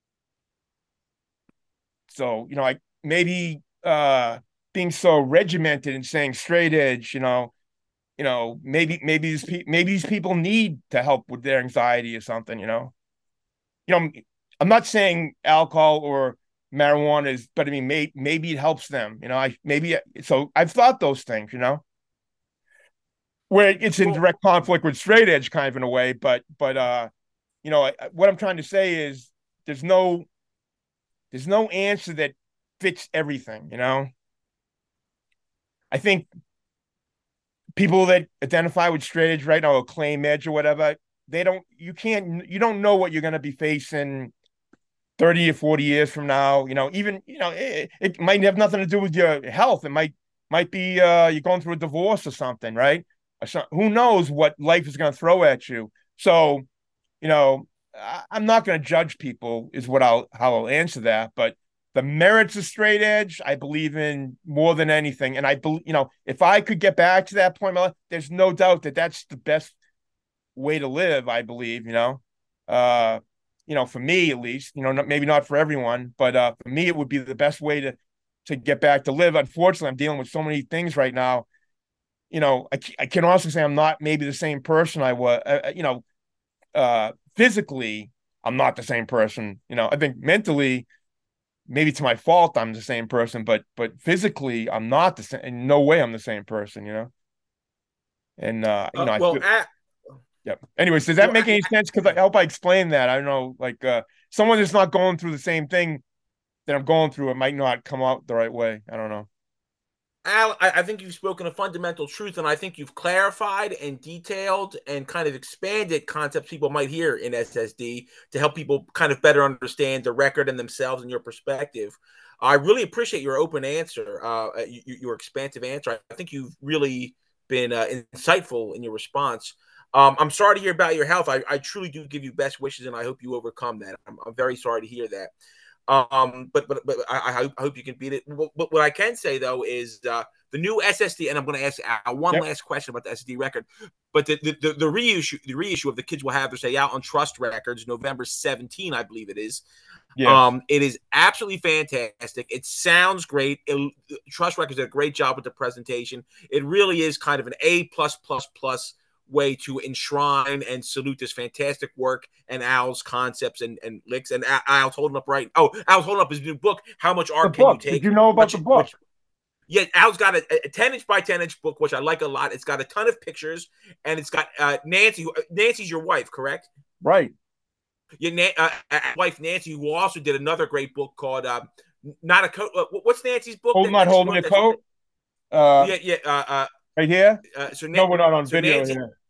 So, you know, I maybe uh being so regimented and saying straight edge, you know, you know, maybe maybe these pe- maybe these people need to help with their anxiety or something, you know. You know, I'm not saying alcohol or marijuana is, but I mean, may, maybe it helps them, you know. I maybe so I've thought those things, you know, where it's in Well, direct conflict with straight edge, kind of in a way. But but uh, you know, I, what I'm trying to say is there's no there's no answer that fits everything, you know. I think people that identify with straight edge right now or claim edge or whatever, they don't you can't you don't know what you're going to be facing thirty or forty years from now. You know, even, you know, it, it might have nothing to do with your health. It might might be uh, you're going through a divorce or something, right? Or so, who knows what life is going to throw at you. So, you know, I, I'm not going to judge people, is what I'll how I'll answer that. But the merits of straight edge, I believe in more than anything. And I believe, you know, if I could get back to that point in my life, there's no doubt that that's the best way to live. I believe, you know, uh, you know, for me at least, you know, not, maybe not for everyone, but uh, for me, it would be the best way to to get back to live. Unfortunately, I'm dealing with so many things right now. You know, I, I can also say I'm not maybe the same person I was. Uh, you know, uh, physically, I'm not the same person. You know, I think mentally, maybe it's my fault I'm the same person, but but physically, I'm not the same. In no way, I'm the same person. You know, and uh, you Uh, know, I well, feel. at, Yep. Anyways, does that well, make any sense? Because I hope I explain that. I don't know, like uh, someone that's not going through the same thing that I'm going through, it might not come out the right way. I don't know. Al, I, I think you've spoken a fundamental truth, and I think you've clarified and detailed and kind of expanded concepts people might hear in S S D to help people kind of better understand the record and themselves and your perspective. I really appreciate your open answer, uh, your expansive answer. I think you've really been uh, insightful in your response. Um, I'm sorry to hear about your health. I, I truly do give you best wishes, and I hope you overcome that. I'm, I'm very sorry to hear that. Um, but but but I, I hope you can beat it. But, but what I can say though is uh, the new S S D, and I'm going to ask uh, one Yep. last question about the S S D record. But the, the the, the reissue the reissue of the Kids Will Have Their Say out on Trust Records, November seventeenth, I believe it is. Yes. Um, it is absolutely fantastic. It sounds great. It, Trust Records did a great job with the presentation. It really is kind of an A plus plus plus way to enshrine and salute this fantastic work and Al's concepts and, and licks. And Al's holding up right. Oh, Al's holding up his new book. How much The art can you book. Did take? you know about the Which book? which yeah, Al's got a, a ten inch by ten inch book, which I like a lot. It's got a ton of pictures, and it's got uh, Nancy. Nancy's your wife, correct? Right. Your uh, uh, wife Nancy, who also did another great book called uh, "Not a Coat." Uh, what's Nancy's book Hold, that, not that she holding wrote? a That's coat. Uh, yeah, yeah. Uh, uh, right here. uh, so, No, we're not on so video Nancy, here.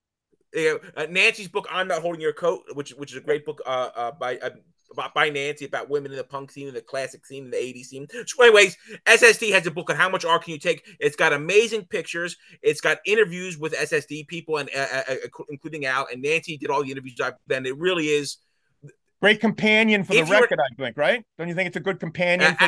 uh, Nancy's book "I'm Not Holding Your Coat," which which is a great book uh, uh, by uh, by Nancy about women in the punk scene, and the classic scene, and the eighties scene. So, anyways, S S D has a book on how much art can you take. It's got amazing pictures. It's got interviews with S S D people, and uh, uh, including Al and Nancy did all the interviews I've done. It really is. Great companion for the If you're, record, I think. Right? Don't you think it's a good uh, companion uh, for?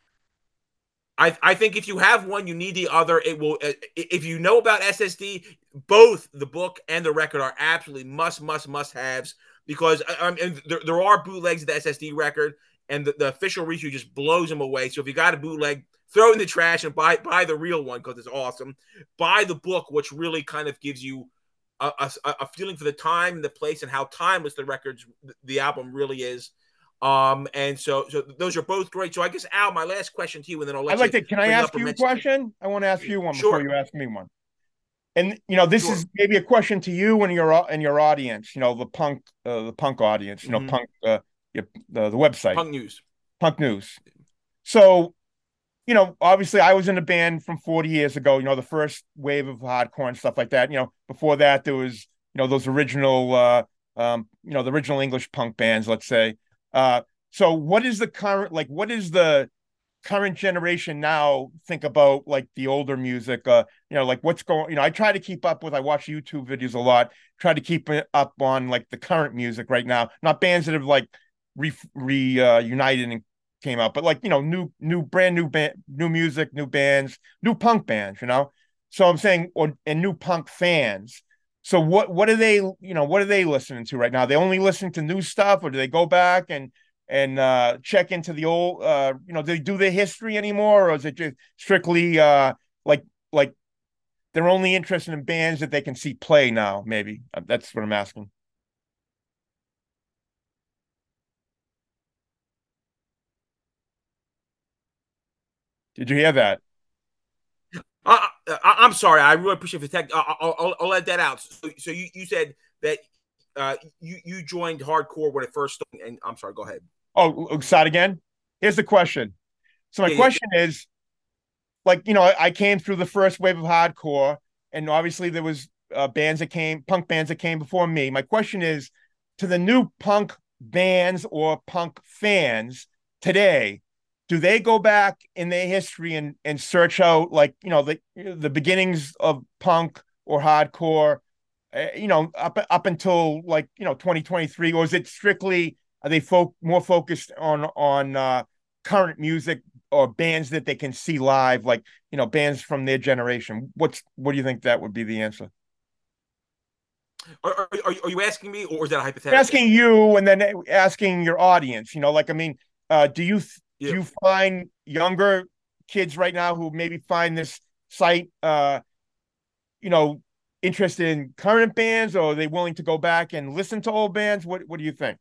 I, I think if you have one, you need the other. It will. Uh, if you know about S S D, both the book and the record are absolutely must, must, must haves because um, and there, there are bootlegs of the S S D record, and the, the official reissue just blows them away. So if you got a bootleg, throw it in the trash and buy buy the real one because it's awesome. Buy the book, which really kind of gives you a, a, a feeling for the time and the place and how timeless the records, the album really is. Um, and so, so those are both great. So I guess Al, my last question to you, and then I'll I'd let like you to. Can I bring ask up or you a mention. question? I want to ask you one before Sure, you ask me one. And you know, this sure. is maybe a question to you and your and your audience. You know, the punk, uh, the punk audience. You know, Mm-hmm. punk, uh, the the website, Punk news. Punk News. So, you know, obviously, I was in a band from forty years ago. You know, the first wave of hardcore and stuff like that. You know, before that, there was you know those original, uh, um, you know, the original English punk bands. Let's say. Uh, so, what is the current like? What is the current generation now think about like the older music, uh you know like what's going, you know I try to keep up with, I watch YouTube videos a lot, try to keep it up on like the current music right now, not bands that have like re, re uh, united and came out, but like you know new new brand new band, new music, new bands, new punk bands, you know so I'm saying, or and new punk fans. So what what are they, you know what are they listening to right now? They only listening to new stuff, or do they go back and and uh, check into the old, uh, you know, do they do their history anymore, or is it just strictly uh, like like they're only interested in bands that they can see play now? Maybe that's what I'm asking. Did you hear that? Uh, I, am sorry. I really appreciate the tech. I'll, I'll, I'll let that out. So, so you, you said that uh, you you joined hardcore when it first started. And I'm sorry. Go ahead. Oh, start again. Here's the question. So my Yeah, yeah. question is, like, you know, I, I came through the first wave of hardcore, and obviously there was uh, bands that came, punk bands that came before me. My question is, to the new punk bands or punk fans today, do they go back in their history and and search out like you know the the beginnings of punk or hardcore, uh, you know, up up until like you know twenty twenty-three, or is it strictly are they folk more focused on on uh, current music or bands that they can see live, like you know bands from their generation? What's what do you think that would be the answer? Are, are, are you asking me, or is that a hypothetical? Asking you and then asking your audience, you know, like I mean, uh, do you do Yeah. you find younger kids right now who maybe find this site, uh, you know, interested in current bands, or are they willing to go back and listen to old bands? What What do you think?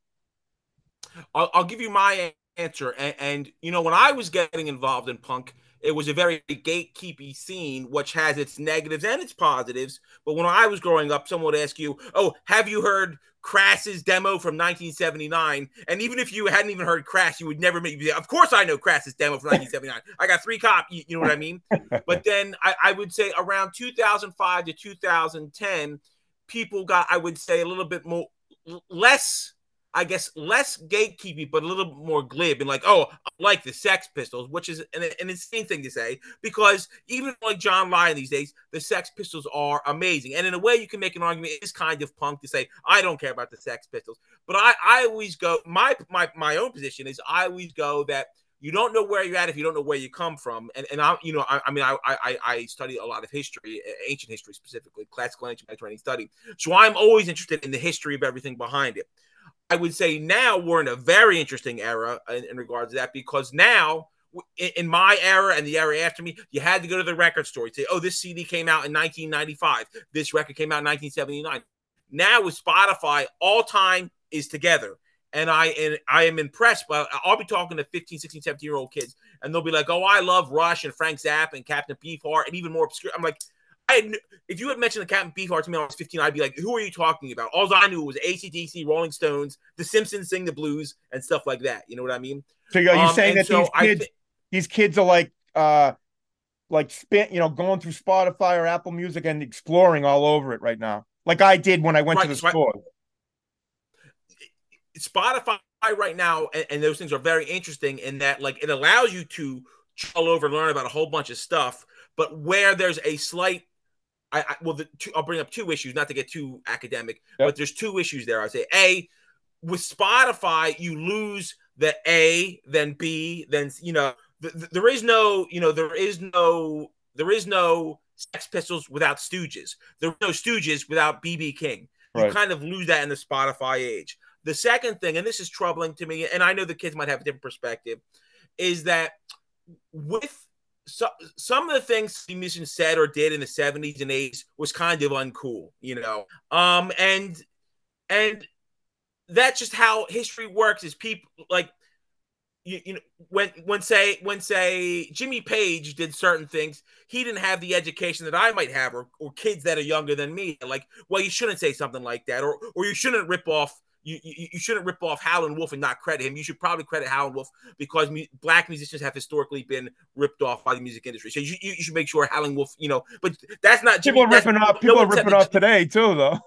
I'll, I'll give you my answer. And, and, you know, when I was getting involved in punk, it was a very gatekeepy scene, which has its negatives and its positives. But when I was growing up, someone would ask you, "Oh, have you heard Crass's demo from nineteen seventy-nine?" And even if you hadn't even heard Crass, you would never make. Of course, I know Crass's demo from nineteen seventy-nine. I got three copies. You know what I mean? But then I, I would say around two thousand five to two thousand ten, people got, I would say, a little bit more less, I guess, less gatekeeping, but a little more glib and like, oh, I like the Sex Pistols, which is an, an insane thing to say because even like John Lyon these days, the Sex Pistols are amazing. And in a way, you can make an argument, it is kind of punk to say, I don't care about the Sex Pistols. But I, I always go, my, my, my own position is I always go that you don't know where you're at if you don't know where you come from. And and I, you know, I, I mean, I, I I study a lot of history, ancient history specifically, classical ancient Mediterranean study. So I'm always interested in the history of everything behind it. I would say now we're in a very interesting era in, in regards to that because now in, in my era and the era after me, you had to go to the record store and say, oh, this C D came out in nineteen ninety-five. This record came out in nineteen seventy-nine. Now with Spotify, all time is together. And I and I am impressed, but I'll be talking to fifteen, sixteen, seventeen year old kids, and they'll be like, oh, I love Rush and Frank Zappa and Captain Beefheart and even more obscure. I'm like, I had, if you had mentioned the Captain Beefheart to me when I was fifteen, I'd be like, who are you talking about? All I knew was A C D C, Rolling Stones, The Simpsons sing the blues, and stuff like that. You know what I mean? So are you Um, saying and that these so I kids, think, these kids are like, uh, like spin, you know, going through Spotify or Apple Music and exploring all over it right now, like I did when I went to the right, so I, store. Spotify right now, and, and those things are very interesting in that, like, it allows you to all over learn about a whole bunch of stuff, but where there's a slight I, I well, the two, I'll bring up two issues, not to get too academic, Yep. but there's two issues there. I say A, with Spotify, you lose the A, then B, then you know, th- th- there is no, you know, there is no, there is no Sex Pistols without Stooges. There are no Stooges without B B King. You Right. kind of lose that in the Spotify age. The second thing, and this is troubling to me, and I know the kids might have a different perspective, is that with so, some of the things the musicians said or did in the seventies and eighties was kind of uncool, you know. Um, and and that's just how history works. Is people like you, you know when when say when say Jimmy Page did certain things, he didn't have the education that I might have, or, or kids that are younger than me. Like, well, you shouldn't say something like that, or or you shouldn't rip off. You, you, you shouldn't rip off Howlin' Wolf and not credit him. You should probably credit Howlin' Wolf because mu- black musicians have historically been ripped off by the music industry. So you, you, you should make sure Howlin' Wolf, you know. But that's not People Jimmy. are That's ripping off. no People are one said ripping that. off today too, though.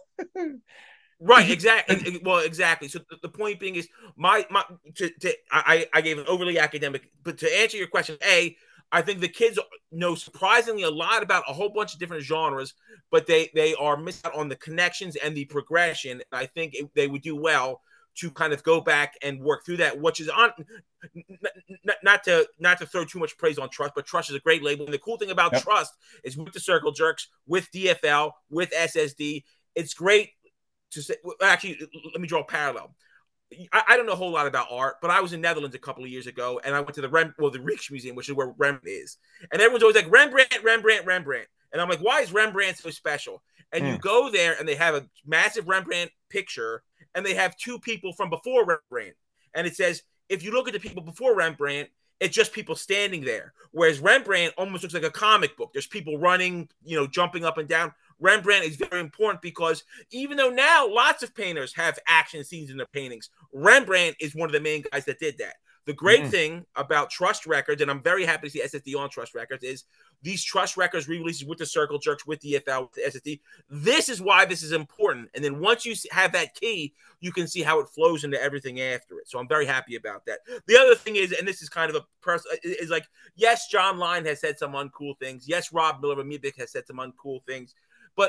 Right, exactly. Well, exactly. So the, the point being is, my my to, to I I gave an overly academic, but to answer your question, a I think the kids know surprisingly a lot about a whole bunch of different genres, but they they are missing out on the connections and the progression. And I think it, they would do well to kind of go back and work through that, which is on not, not to not to throw too much praise on Trust, but Trust is a great label. And the cool thing about Yep. Trust is with the Circle Jerks, with D F L, with S S D, it's great to say. Actually, let me draw a parallel. I, I don't know a whole lot about art, but I was in Netherlands a couple of years ago, and I went to the Rem, well, the Rijksmuseum, which is where Rembrandt is, and everyone's always like Rembrandt, Rembrandt, Rembrandt, and I'm like, why is Rembrandt so special? And you Mm. go there, and they have a massive Rembrandt picture, and they have two people from before Rembrandt, and it says if you look at the people before Rembrandt, it's just people standing there, whereas Rembrandt almost looks like a comic book. There's people running, you know, jumping up and down. Rembrandt is very important because even though now lots of painters have action scenes in their paintings, Rembrandt is one of the main guys that did that. The great Mm. thing about Trust Records, and I'm very happy to see S S D on Trust Records, is these Trust Records re-releases with the Circle Jerks, with D F L, with the S S D. This is why this is important. And then once you have that key, you can see how it flows into everything after it. So I'm very happy about that. The other thing is, and this is kind of a person, is like, yes, John Lyon has said some uncool things. Yes, Rob Miller of Meebic has said some uncool things. But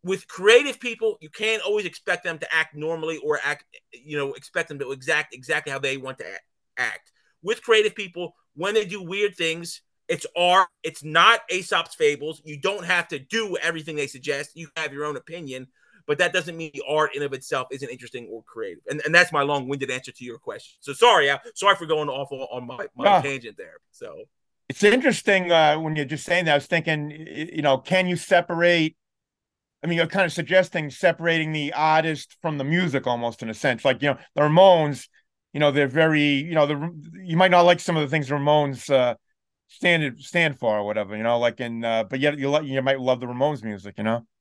with creative people, you can't always expect them to act normally or act, you know, expect them to exact exactly how they want to act. With creative people, when they do weird things, it's art. It's not Aesop's fables. You don't have to do everything they suggest. You have your own opinion, but that doesn't mean the art in of itself isn't interesting or creative. And, and that's my long-winded answer to your question. So sorry, Al, sorry for going off on my, my yeah. tangent there. So it's interesting uh, when you're just saying that. I was thinking, you know, can you separate? I mean, you're kind of suggesting separating the artist from the music almost in a sense. Like, you know, the Ramones, you know, they're very, you know, the you might not like some of the things the Ramones uh, stand stand for or whatever, you know, like in, uh, but yet you you might love the Ramones music, you know.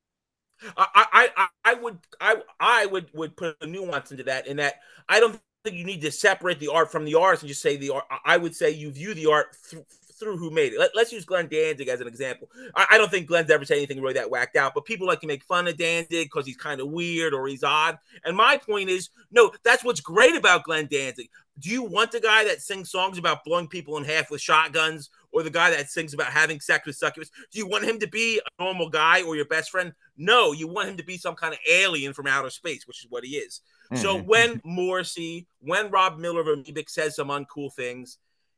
I I I would I I would would put a nuance into that, in that I don't think you need to separate the art from the artist and just say the art. I would say you view the art through, through who made it. Let, let's use Glenn Danzig as an example. I, I don't think Glenn's ever said anything really that whacked out, but people like to make fun of Danzig because he's kind of weird or he's odd. And my point is, no, that's what's great about Glenn Danzig. Do you want the guy that sings songs about blowing people in half with shotguns, or the guy that sings about having sex with succubus? Do you want him to be a normal guy or your best friend? No, you want him to be some kind of alien from outer space, which is what he is. Mm-hmm. So when Morrissey, when Rob Miller of Amoebic says some uncool things,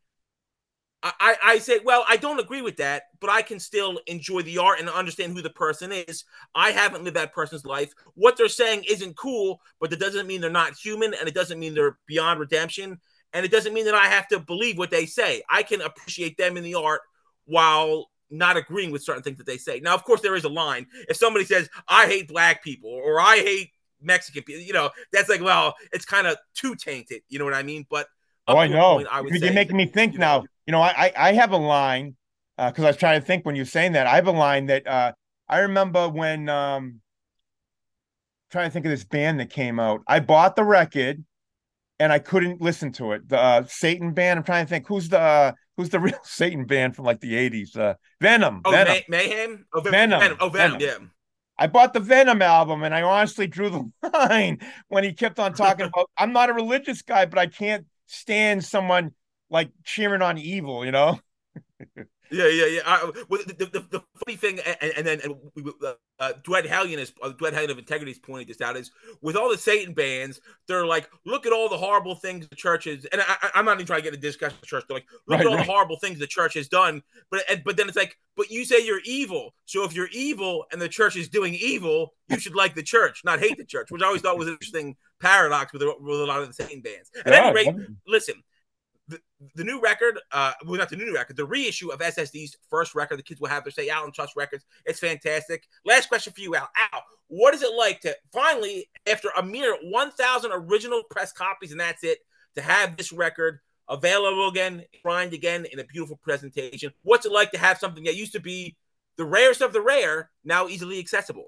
I, I say, well, I don't agree with that, but I can still enjoy the art and understand who the person is. I haven't lived that person's life. What they're saying isn't cool, but that doesn't mean they're not human, and it doesn't mean they're beyond redemption, and it doesn't mean that I have to believe what they say. I can appreciate them in the art while not agreeing with certain things that they say. Now, of course, there is a line. If somebody says, I hate black people, or I hate Mexican people, you know, that's like, well, it's kind of too tainted. You know what I mean? But oh, I know. Point, I would You're say making me think you know, now. You know, I I have a line because uh, I was trying to think when you're saying that. I have a line that uh, I remember when um, I'm trying to think of this band that came out. I bought the record and I couldn't listen to it. The uh, Satan band. I'm trying to think who's the uh, who's the real Satan band from like the eighties. Uh, Venom. Oh, Venom. May- Mayhem. Oh, Venom. Venom. Oh, Venom. Venom. Yeah. I bought the Venom album, and I honestly drew the line when he kept on talking about, I'm not a religious guy, but I can't stand someone like cheering on evil, you know? Yeah, yeah, yeah. Uh, well, the, the, the funny thing, and, and then and we, uh, uh, Dwight Hellion is uh, Dwight Hellion of Integrity is pointing this out, is with all the Satan bands, they're like, look at all the horrible things the church is, and I, I'm not even trying to get a discussion of the church. They're like, look right, at all right. the horrible things the church has done, but and, but then it's like, but you say you're evil, so if you're evil and the church is doing evil, you should like the church, not hate the church, which I always thought was an interesting paradox with a, with a lot of the Satan bands. At yeah, any rate, yeah. listen. The, the new record, uh, well, not the new record, the reissue of S S D's first record, the kids will have their say out on Trust Records. It's fantastic. Last question for you, Al. Al, what is it like to finally, after a mere one thousand original press copies, and that's it, to have this record available again, signed again in a beautiful presentation? What's it like to have something that used to be the rarest of the rare, now easily accessible?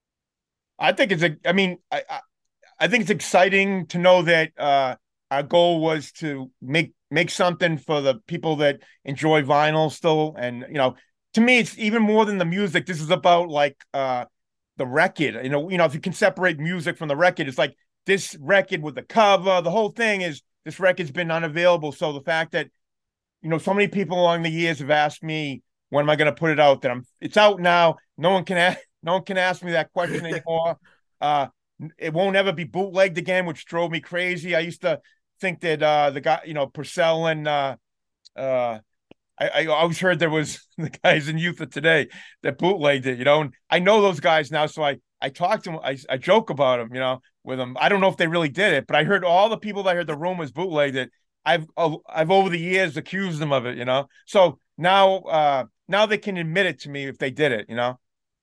I think it's a, I mean, I, I, I think it's exciting to know that uh, our goal was to make make something for the people that enjoy vinyl still. And, you know, to me, it's even more than the music. This is about like uh, the record, you know, you know, if you can separate music from the record, it's like this record with the cover, the whole thing is this record's been unavailable. So the fact that, you know, so many people along the years have asked me, when am I going to put it out? That I'm, it's out now. No one can ask, no one can ask me that question anymore. uh, it won't ever be bootlegged again, which drove me crazy. I used to think that uh the guy, you know, Purcell and uh uh I, I always heard there was the guys in Youth of Today that bootlegged it, you know, and I know those guys now, so I I talk to them, I, I joke about them, you know, with them. I don't know if they really did it, but I heard all the people that heard the rumors bootlegged it. I've I've over the years accused them of it, you know. So now uh now they can admit it to me if they did it, you know.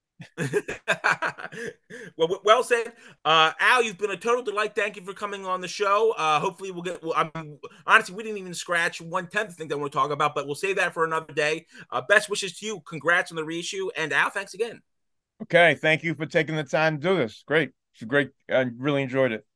well, well said, uh, Al. You've been a total delight. Thank you for coming on the show. Uh, hopefully, we'll get. Well, I mean, honestly, we didn't even scratch one tenth of the things I want to talk about, but we'll save that for another day. Uh, best wishes to you. Congrats on the reissue, and Al, thanks again. Okay, thank you for taking the time to do this. Great, it's great. I really enjoyed it.